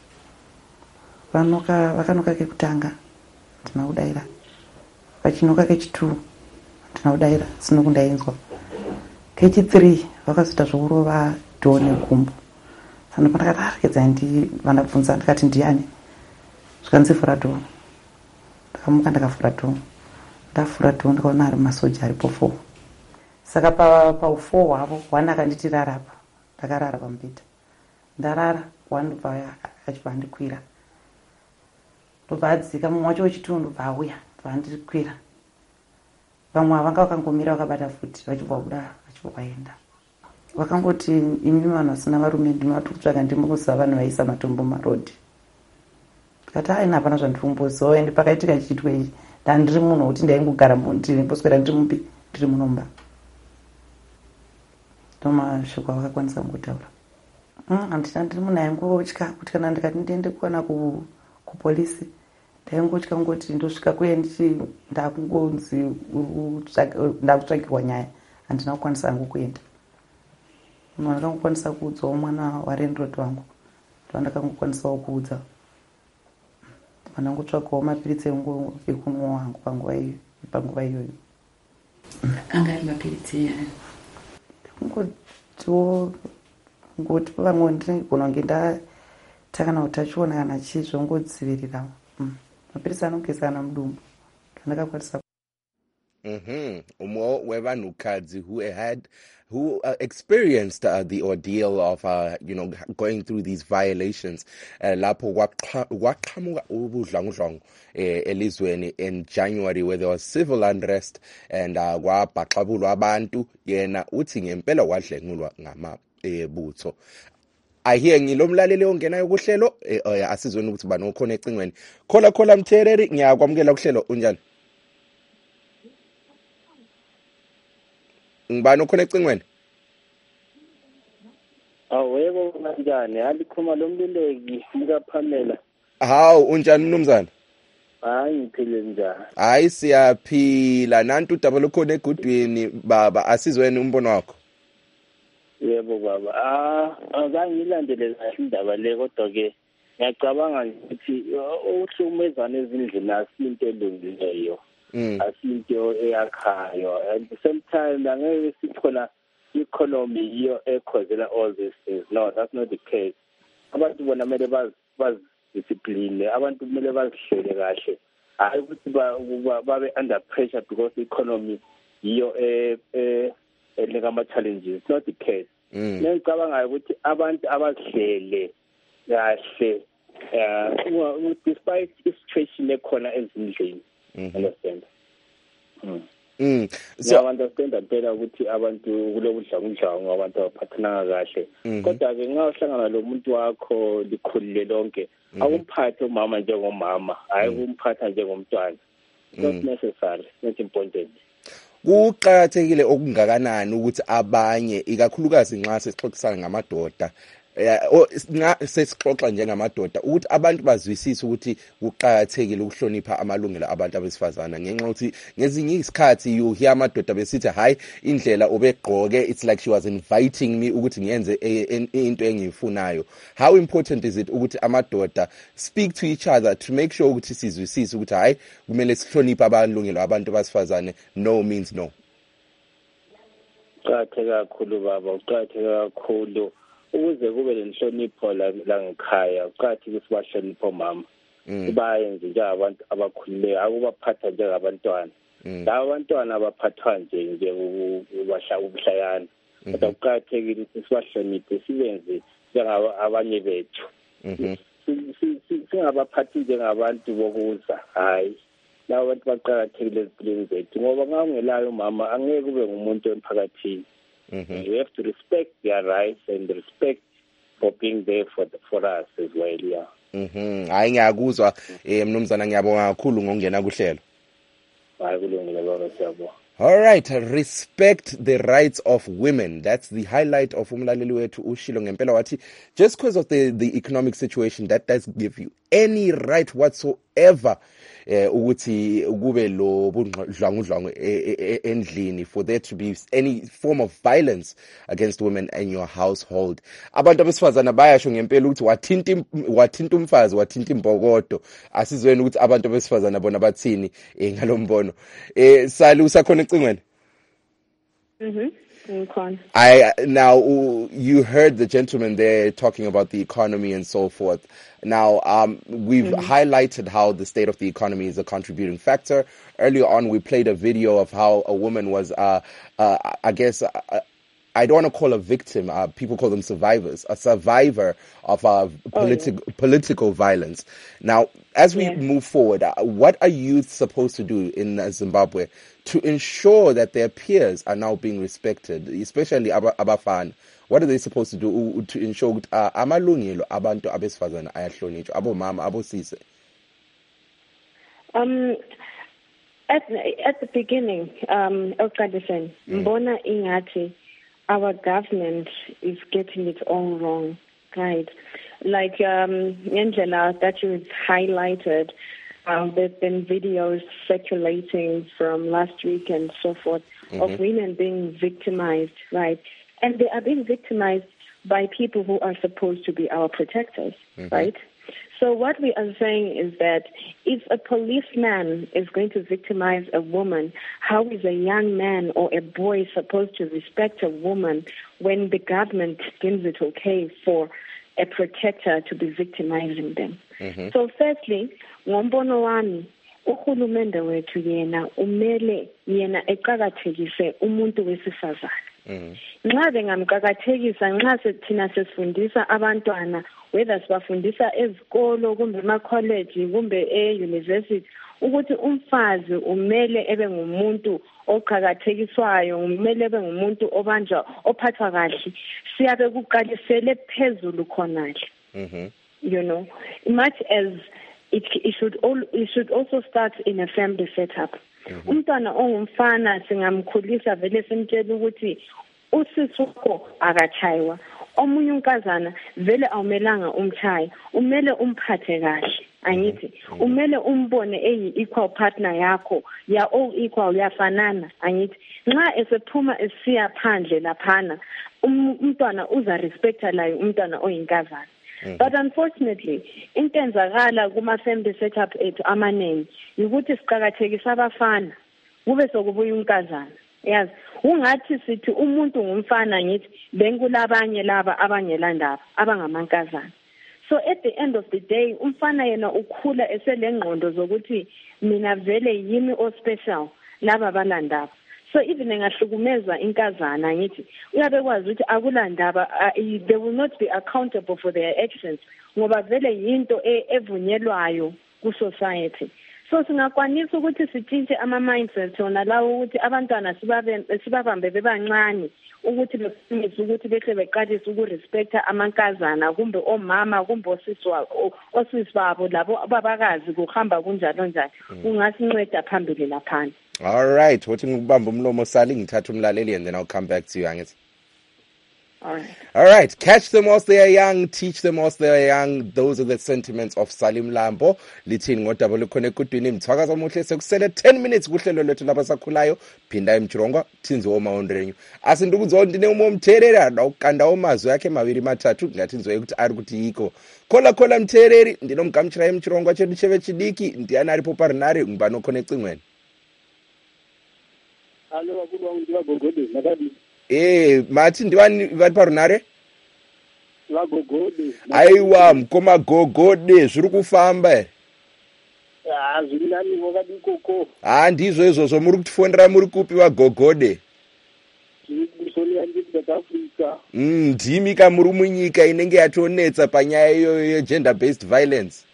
vanoka vakanoka kekutanga ndina kudaira, vachinoka kechitu ndina kudaira sino kundainzwa, kechi vakazoita zvokurova dhoo negumbo. Sano pandakati arikedzai ndi vandabvunza ndikati ndiani, zvikanzivhura dhoo, ndakamuka ndakavhura dhoo, ndavhura dhoo ndikaona ari masoja aripo four. Saka pa pa four wavo one akanditi rara apa, ndakarara pamubhedha, ndarara one ndobva achibva andikwira, ndobva adzika mumwe wacho wechitu ndobva auya ndobva andikwira. Vamwe vanga vakangomira vakabata futi vachibva kuda vachibva vaenda. Vakangoti imi vanhu vasina varume ndinoti kutsvaka ndimbokuziva vanhu vaisa matombo marodhi. Ndikati haina hapana zvandiri kumboziva, ende pakaitika chiitwa ichi ndandiri munhu wekuti ndaingogara ndimboswera ndiri mupi ndiri munomba. Ndomashoko avakakwanisa kutaura. Handina ndiri munhu aingotya kuti kana ndikati ndiende kuwana kupolisi ndaingotya ngoti ndosvika kuye ndichi ndakungonzi ndakutsvakirwa nyaya, handina kukwanisa hangu kuenda. Munhu andakangokwanisa kuudzawo mwana warenrod wangu ndoandakangokwanisawo kuudza, vandangotsvakawo mapiritsi ekunwa hangu panguva iyoyo. Anga ari mapiritsi yani? Ngotiwo ngoti vamwe ndinogona kunge ndatakana utachiona kana chii zvongodzivirira. Mapiritsi anogezana mudumbu ndandakakwanisa. Mm-hmm. Umwe wevanhukadzi who had who uh, experienced uh, the ordeal of uh, you know going through these violations uh, lapho kwaqhamuka ubudlangudlangu elizweni in January where there was civil unrest and uh, kwabhaxabulwa abantu, yena uthi ngempela wadlengulwa ngamabutho. Ahiye ngilomlaleli ongenayo kuhlelo asizweni ukuthi bani ukhona ecingweni. Khola khola Mthereri, ngiyakwamukela kuhlelo, unjani? Ngibani ukhona ecingweni? Awebo kanjani? Alikhoma lomluleki muka Pamela. Hawu unjani mnumzana? Hayi ngiphile njani? Hayi siyaphila, nantu udaba khona egudwini baba, asizweni umbono wakho. Yebo baba. Ah, angangilandele kahle indaba le, kodwa ke ngiyacabanga ukuthi ukuhlumezana ezindlini asinto elungileyo. Mm. Asinto eyakhayo, and at the same time angeke sithola economy yiyo ekhozela all these things. No, that's not the case. Abantu bona kumele baz discipline, abantu kumele bazihlele kahle, hayi ukuthi babe under pressure because the economy yiyo eh eleka ama challenges. It's not the case. Ngicabanga ukuthi abantu abazihlele kahle uh despite the situation ekhona ezindlini. Understand? Mm. Mm. So I understand that better ukuthi abantu kulobudlangudlangu abantu abaphathana kahle. Kodwa ke ngawuhlangana lo muntu wakho likhulile lonke, akumphathe umama njengomama, hayi kumphatha njengomntwana. Not necessary, not important. Kuqakathekile okungakanani ukuthi abanye ikakhulukazi nxa sesixoxisana ngamadoda sesixoxa njengamadoda ukuthi abantu bazwisise ukuthi kuqakathekile ukuhlonipha amalungelo abantu abesifazana, ngenxa ukuthi ngezinye isikhathi you hear amadoda besithi hayi indlela obegqoke, it's like she was inviting me ukuthi ngiyenze into engiyifunayo. How important is it ukuthi amadoda speak to each other to make sure ukuthi sizwisise ukuthi hayi kumele sihloniphe amalungelo abantu abesifazane, no means no? Uqakatheke kakhulu baba, uqakatheke kakhulu ukuze kube lenhlonipho la ngekhaya. Uqakatheke ukuthi bahloniphe omama, bayenze njengabantu abakhululeyo, akubaphatha njengabantwana. Laba bantwana abaphathwa nje nje ubuhlayana, kodwa uqakathekile ukuthi sibahloniphe, sibenze njengabanye bethu. Singabaphathi njengabantu bokuza, hayi laba bantu baqakathekile ezimpilweni zethu, ngoba ngangelayo mama angeke kube ngumuntu emphakathini. You have to respect their rights and respect for being there for the, for us as well. Yeah. Mhm. Hayi ngiyakuzwa eh mnumzana ngiyabonga kakhulu ngokungena kuhlelo. Hayi kulungile baba siyabonga. All right, respect the rights of women. That's the highlight of umlaleli wethu ushilo ngempela wathi just because of the the economic situation that doesn't give you any right whatsoever eh ukuthi kube lo budlwangudlwangu endlini for there to be any form of violence against women in your household. Abantu abesifazana bayasho ngempela ukuthi wathinta wathinta umfazi wathinta imbokodo. Asizweni ukuthi abantu abesifazana bona bathini ngalombono. Eh Sali usakhona ecingweni? Mhm. I now you heard the gentleman there talking about the economy and so forth. Now, um, we've mm-hmm. highlighted how the state of the economy is a contributing factor. Earlier on, we played a video of how a woman was, uh, uh, I guess, uh, I don't want to call a victim. Uh, people call them survivors. A survivor of uh, politi- oh, yeah. political violence. Now, as we yeah. move forward, uh, what are youth supposed to do in uh, Zimbabwe to ensure that their peers are now being respected, especially abafana? What are they supposed to do to ensure that amalungelo abantu abesifazana ayahlonitshwa, abomama, abosisi? Um, at at the beginning, um, Elkadisen, mbona ingati. Our government is getting it all wrong, right? Like um, Angela, that you highlighted, um, there's been videos circulating from last week and so forth mm-hmm. of women being victimized, right? And they are being victimized by people who are supposed to be our protectors, mm-hmm. right? So what we are saying is that if a policeman is going to victimize a woman, how is a young man or a boy supposed to respect a woman when the government deems it okay for a protector to be victimizing them? Mm-hmm. So firstly, ngombono wami, uhulumende wethu yena umele yena eqakathekise umuntu wesifazane. Nxa bengamqakathekisa nxa thina sesifundisa abantwana whether sibafundisa ezikolo kumbe ema college kumbe e university ukuthi umfazi umele ebe ngumuntu oqhakathekiswayo umele ebe ngumuntu obanjwa ophathwa kahle siyabe kuqalisele phezulu khonale mhm you know much as it, it should all it should also start in a family setup. Umntwana ongumfana singamkhulisa vele simtshela ukuthi usisi wakho akachaywa omunye unkazana vele awumelanga umchayi umele umphathe kahle angithi umele umbone eyi equal partner yakho ya all equal yafanana angithi nxa esephuma esiya phandle laphana umntwana uza respecta layo umntwana oyinkazana. But unfortunately, intenzakala kuma family setup ethu amaningi ukuthi siqhakathekisa abafana kube sokubuya unkazana. Yes, ungathi sithi umuntu ngumfana ngithi benkulabanye laba abangelandaba abangamankazana. So at the end of the day umfana yena ukhula eselengqondo zokuthi mina vele yimi o special laba balandaba. So even engahlukumeza inkazana ngithi uyabe kwazi ukuthi akulandaba they will not be accountable for their actions ngoba vele yinto evunyelwayo ku society. So singakwanisa ukuthi sitshintshe ama mindset ona lawo ukuthi abantwana sibabe sibabambe bebancane ukuthi befundise ukuthi behle beqalise ukurespecta amankazana kumbe omama kumbe osisi osisi babo labo ababakazi kuhamba kunjalo njalo kungasinceda phambili lapha. All right, wathi ngikubamba umlomo Sali ngithatha umlaleli and then I'll come back to you angithi. All right. All right. Catch them whilst they are young. Teach them whilst they are young. Those are the sentiments of Salim Lambo. Lithini ngodaba lukhona ekudwini mthwakaza omuhle sekusele ten minutes kuhlelo lethu labasakhulayo. Phinda emchirongwa thinzi omaondrenyu. Asindukuzonke neumomtherera ukanda omazwi yakhe mabili mathathu ngathi nzwe ukuthi ari kuti yiko. Khola khola mthereri ndinomgamchira emchirongwa chedu cheve chidiki ndiyana ari poparinari ngibano khona ecingweni. Allo akulu ndiwa gogode nakadi. Eh mathi ndiwani vari parunare vagogode aiwa mkoma gogode zviri kufamba ah zviri nani wakadi koko ah ndizvo izvozvo muri kutifondera muri kupi vagogode zviri handi South Africa mm ndimi ka muri munyika inenge yatonetsa panyaya iyoyo ye-gender based violence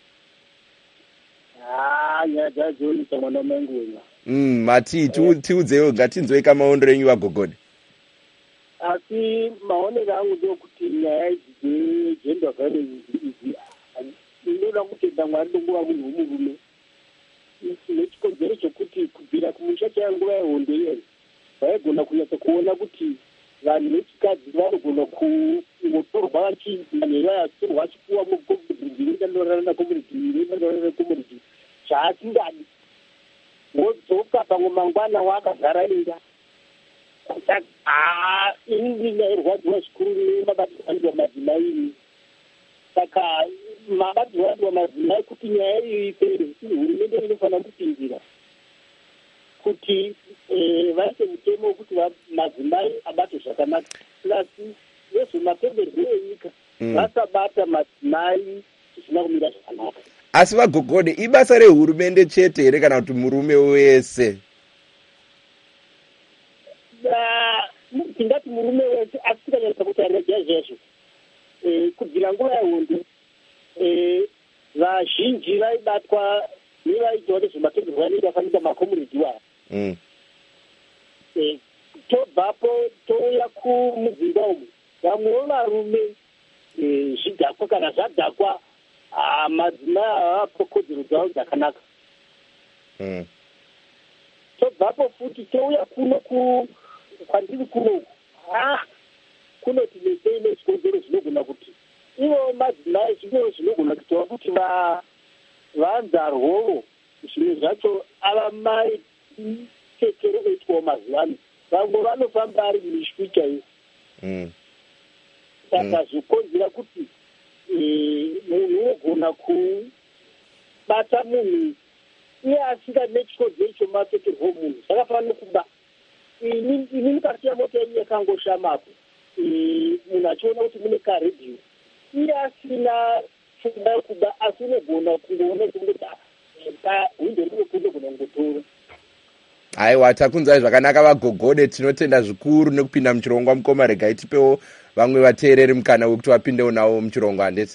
ah nyaya dzazonetsa mwana mangu wena mm mati tiudzewo ngatinzwe kamaondero enyu vagogode. asi maonero angu ndokuti nyaya idzi dzegender violence idzi inoda kutenda mwari ndonguva munhu womurume nechikonzero chokuti kubvira kumusha chayanguva yehondo iyeri vaigona kunyatsa kuona kuti vanhu vechikadzi vanogona kungotorwa vachimanhero yatorwa achipuwa mukomuriti inoendandorana nakomuriti inoendandorana nakomuriti zvaasingadi wodzoka pamwe mangwana waakagara inga inini ndairwadziwa zvikuru nemabatirwa madzimai saka mabatirwa madzimai kuti nyaya iyi ipere hurumende inofanira kupindira kuti vaise mutemo wekuti madzimai abate zvakanaka plasi vezvemapemberero enyika vasabata madzimai zvisina kumira zvakanaka. Asi vagogode ibasa rehurumende chete here kana kuti murume wese? Tingati murume wese asi tikanyatsa kutarira izvezvo kubvira nguva yehondo vazhinji vaibatwa nevaiitwa nezvemapemberero anenge afanika makomuriti waya. Tobvapo touya kumudzimba umu vamwewo varume zvidhakwa kana zvadhakwa madzimai avapo kodzero dzavo dzakanaka. Tobvapo futi touya kuno kwandiri kunoku kunoti nesei nezvikodzero zvinogona kuti ivo madzimai zvimwewo zvinogona kutova kuti vanza rworo zvimwe zvacho ava mai tekero oitwawo mazuva ano vamwe vanofamba ari mishwi chaiyo. Saka zvokonzera kuti munhu unogona kubata munhu iye asingadi nechikodzero chomatekerwo munhu zvakafanana nokuba ini mukasiya moto yenyu yakangoshamapo munhu achiona kuti mune karedhiyo iye asina pfungwa yokuba asi unogona kungoona kungoti hwindo rinokundogona kungotora. Aiwa, takunzai zvakanaka vagogode, tinotenda zvikuru nekupinda muchirongwa mukoma. Regai tipewo vamwe vateereri mukana wekuti vapindewo nawo muchirongwa. Handiti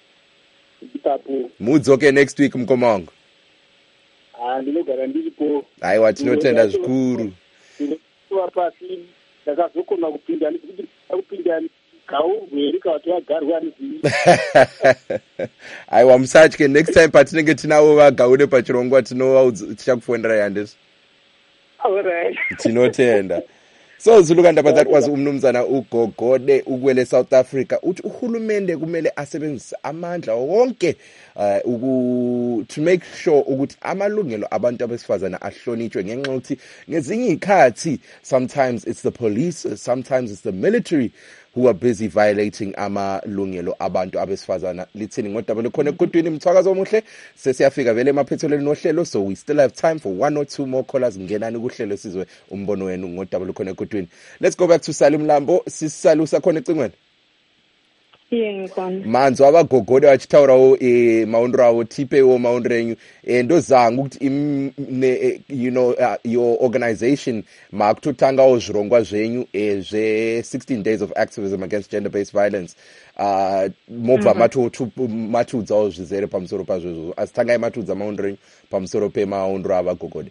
mudzoke next week mukoma wangu. Ndinogara ndiripo. Aiwa, tinotenda zvikuru. Ndinova pasi ndakazokona kupinda ndikuti kupinda kaurweri kawati wagarwa ndizi. Aiwa, musatye, next time patinenge tinavo vagaude pachirongwa tichakufonderai. Handiti alright, tinotenda. So Zulukandaba, that was umnumzana uGogode ukwele South Africa. Uthi uhulumende kumele asebenzise amandla wonke uh, to make sure ukuthi amalungelo abantu abesifazana ahlonitshwe, ngenxa ukuthi ngezinye ikhathi sometimes it's the police, sometimes it's the military who are busy violating amalungelo abantu abesifazana. Lithini ngodaba khona ekudwini mthwakazo omuhle sesiyafika vele emaphethelweni nohlelo, so we still have time for one or two more callers. Ngenani kuhlelo sizwe umbono wenu ngodaba khona ekudwini. Let's go back to Salim Lambo. Sisalusa khona ecingweni. Yeah, ngikhona. Manzo abagogode wachitaurawo eh maundro awo tipewo maundro enyu eh ndozanga ukuthi you know uh, your organization makutotangawo zvirongwa zvenyu eh zve sixteen days of activism against gender based violence uh mobva matu matudzawo zvizere pamusoro pazvo. Asitangai matudza maundro enyu pamusoro pemaundro avagogode.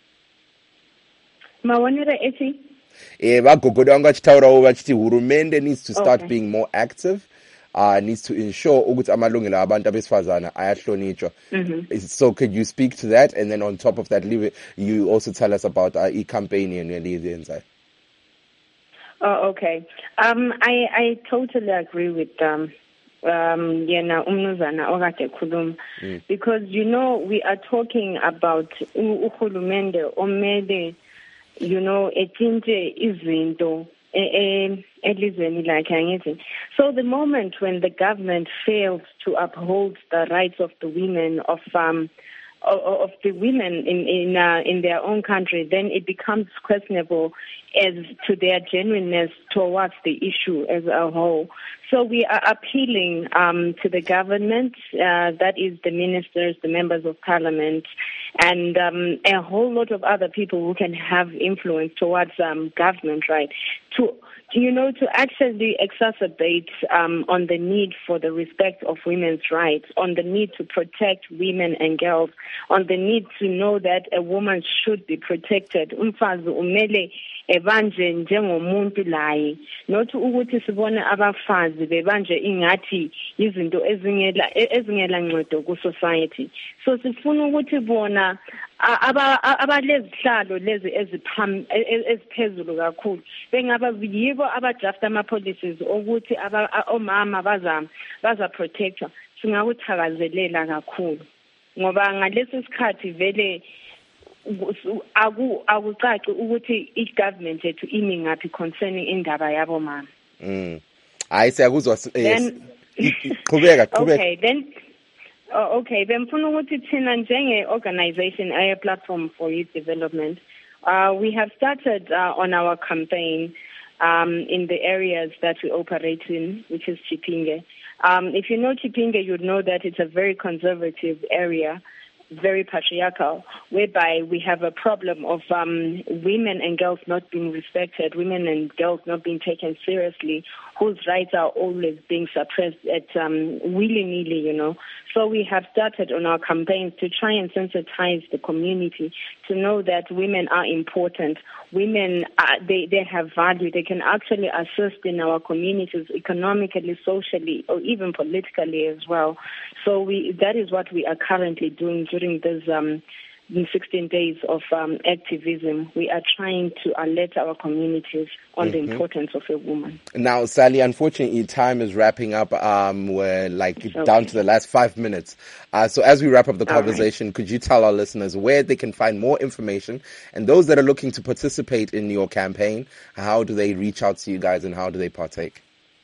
Maonero echi eh vagogode vanga vachitaurawo vachiti hurumende needs to start okay. being more active. Uh, needs to ensure ukuthi amalungelo abantu abesifazana ayahlonitshwa. Mm-hmm. So could you speak to that, and then on top of that, leave it, you also tell us about our e-campaign and the inside. Oh, okay. Um, I, I totally agree with um, um, Yena Umnuzana Ogate Kulum, because, you know, we are talking about uhulumende omede, you know, etinje izinto. So the moment when the government fails to uphold the rights of the women of um of the women in in uh, in their own country, then it becomes questionable as to their genuineness towards the issue as a whole. So we are appealing um, to the government, uh, that is the ministers, the members of parliament, and um, a whole lot of other people who can have influence towards um, government, right, to, you know, to actually exacerbate um, on the need for the respect of women's rights, on the need to protect women and girls on the need to know that a woman should be protected. Umfazi umele ebanje njengomuntu laye, not ukuthi sibone abafazi bebanje ingathi izinto ezingela ezingela ncedo ku society. So sifuna ukuthi bona aba abalezihlalo lezi ezipham eziphezulu kakhulu bengaba yibo abadraft ama policies ukuthi omama baza baza protector, singakuthakazelela kakhulu ngoba ngalesi sikhathi vele aku akucaci ukuthi igovernment yethu imi ngapi concerning indaba yabo mama. Mm. Hayi siyakuzwa qhubeka qhubeka. Okay, then oh, okay, bemfuna ukuthi thina njenge organization a platform for youth development, uh, we have started uh, on our campaign um, in the areas that we operate in, which is Chipinge. Um, if you know Chipinge, you'd know that it's a very conservative area, very patriarchal, whereby we have a problem of um, women and girls not being respected, women and girls not being taken seriously, whose rights are always being suppressed at um, willy-nilly, you know. So we have started on our campaigns to try and sensitize the community to know that women are important. Women, are, they, they have value. They can actually assist in our communities economically, socially, or even politically as well. So we that is what we are currently doing during this um, sixteen days of um, activism. We are trying to alert our communities on mm-hmm. the importance of a woman. Now, Sally, unfortunately, time is wrapping up. Um, we're like okay. down to the last five minutes. Uh, so as we wrap up the conversation, right. could you tell our listeners where they can find more information, and those that are looking to participate in your campaign, how do they reach out to you guys and how do they partake?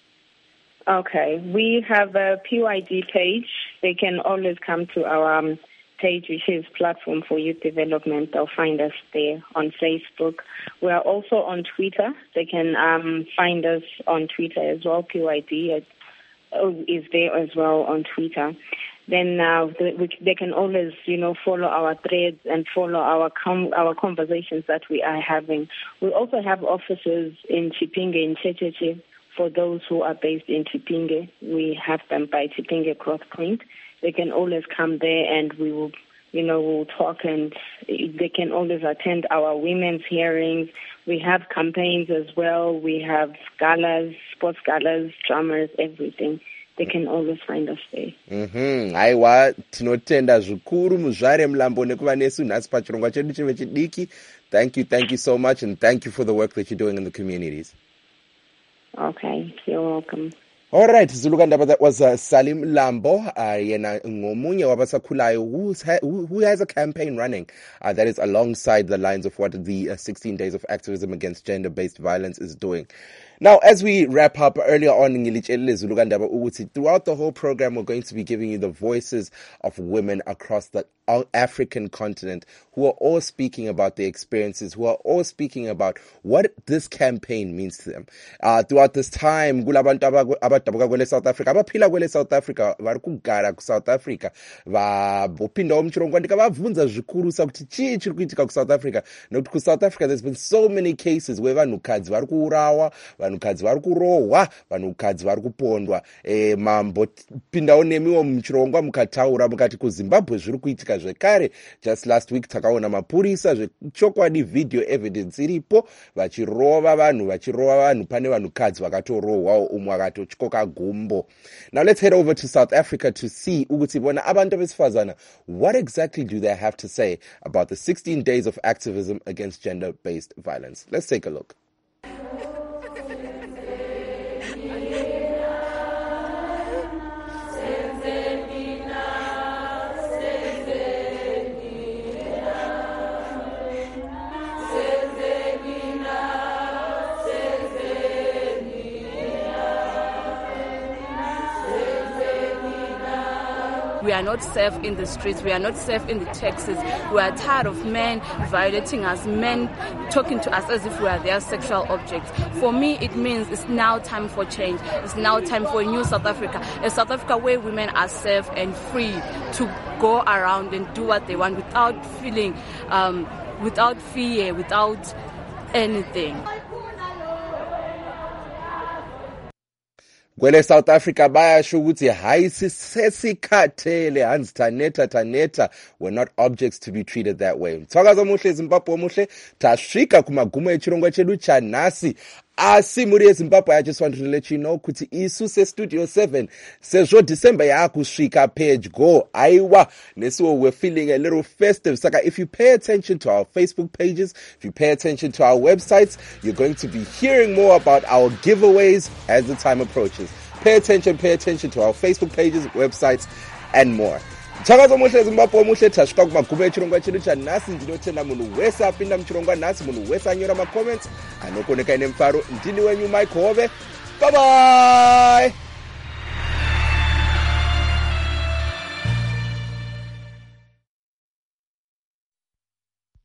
Okay, we have a P Y D page. They can always come to our um, page, which is Platform for Youth Development. They'll find us there on Facebook. We are also on Twitter. They can um, find us on Twitter as well. P Y D is there as well on Twitter. Then uh, they can always, you know, follow our threads and follow our com- our conversations that we are having. We also have offices in Chipinge, in Checheche. For those who are based in Chipinge, we have them by Chipinge Cross Point. They can always come there and we will, you know, we'll talk, and they can always attend our women's hearings. We have campaigns as well. We have galas, sports galas, drummers, everything. They can always find us there. Mhm. Aiwa tinotenda zvikuru muzvare Mlambo nekuva nesu nhasi pachirongwa chedu chevechidiki. Thank you, thank you so much, and thank you for the work that you're doing in the communities. Okay, you're welcome. All right, Zulukandaba, that was uh, Salim Lambo, uh, yena ngomunye wabasakhulayo who, who has a campaign running uh, that is alongside the lines of what the uh, sixteen days of activism against gender-based violence is doing. Now, as we wrap up earlier on, throughout the whole program, we're going to be giving you the voices of women across the African continent who are all speaking about their experiences, who are all speaking about what this campaign means to them. Uh, throughout this time, South Africa, abaphila kwele South Africa, vari kugara ku South Africa, vapinda muchirongwa ndikavabvunza zvikuru sakuti chii chiri kuitika ku South Africa. Nokuti ku South Africa there's been so many cases where vanhukadzi vari kuurawa, vanhukadzi vari kurohwa, vanhukadzi vari kupondwa. Eh, mambopindawo nemiwo muchirongwa mukataura mukati kuZimbabwe zviri kuitika zvekare. Just last week takaona mapurisa zvechokwadi video evidence iripo vachirova vanhu vachirova vanhu pane vanhukadzi vakatorohwawo umwe akatotyoka gumbo. Now let's head over to South Africa to see ukuthi bona abantu besifazana, what exactly do they have to say about the sixteen days of activism against gender-based violence. Let's take a look. We are not safe in the streets. We are not safe in the taxis. We are tired of men violating us, men talking to us as if we are their sexual objects. For me, it means it's now time for change. It's now time for a new South Africa, a South Africa where women are safe and free to go around and do what they want without feeling, um, without fear, without anything. kwele South Africa bayasho ukuthi hayi sisesikhathele hansi taneta taneta, we're not objects to be treated that way. Mthakazo omuhle Zimbabwe omuhle, tashika kumagumo echirongwa chedu cha nasi. Asi muri Zimbabwe, I just wanted to let you know kuti isu se Studio seven sezvo December yakusvika page go aiwa nesuwo we're feeling a little festive. Saka if you pay attention to our Facebook pages, if you pay attention to our websites, you're going to be hearing more about our giveaways as the time approaches. Pay attention, pay attention to our Facebook pages, websites, and more. Mthakazo omuhle Zimbabwe omuhle, tashika kumagumo echirongwa chedu cha nasi. Ndinotenda munhu wese apinda muchirongwa nasi, munhu wese anyora ma comments, anokoneka ine mfaro. Ndini wenyu Mike Hove. Bye bye.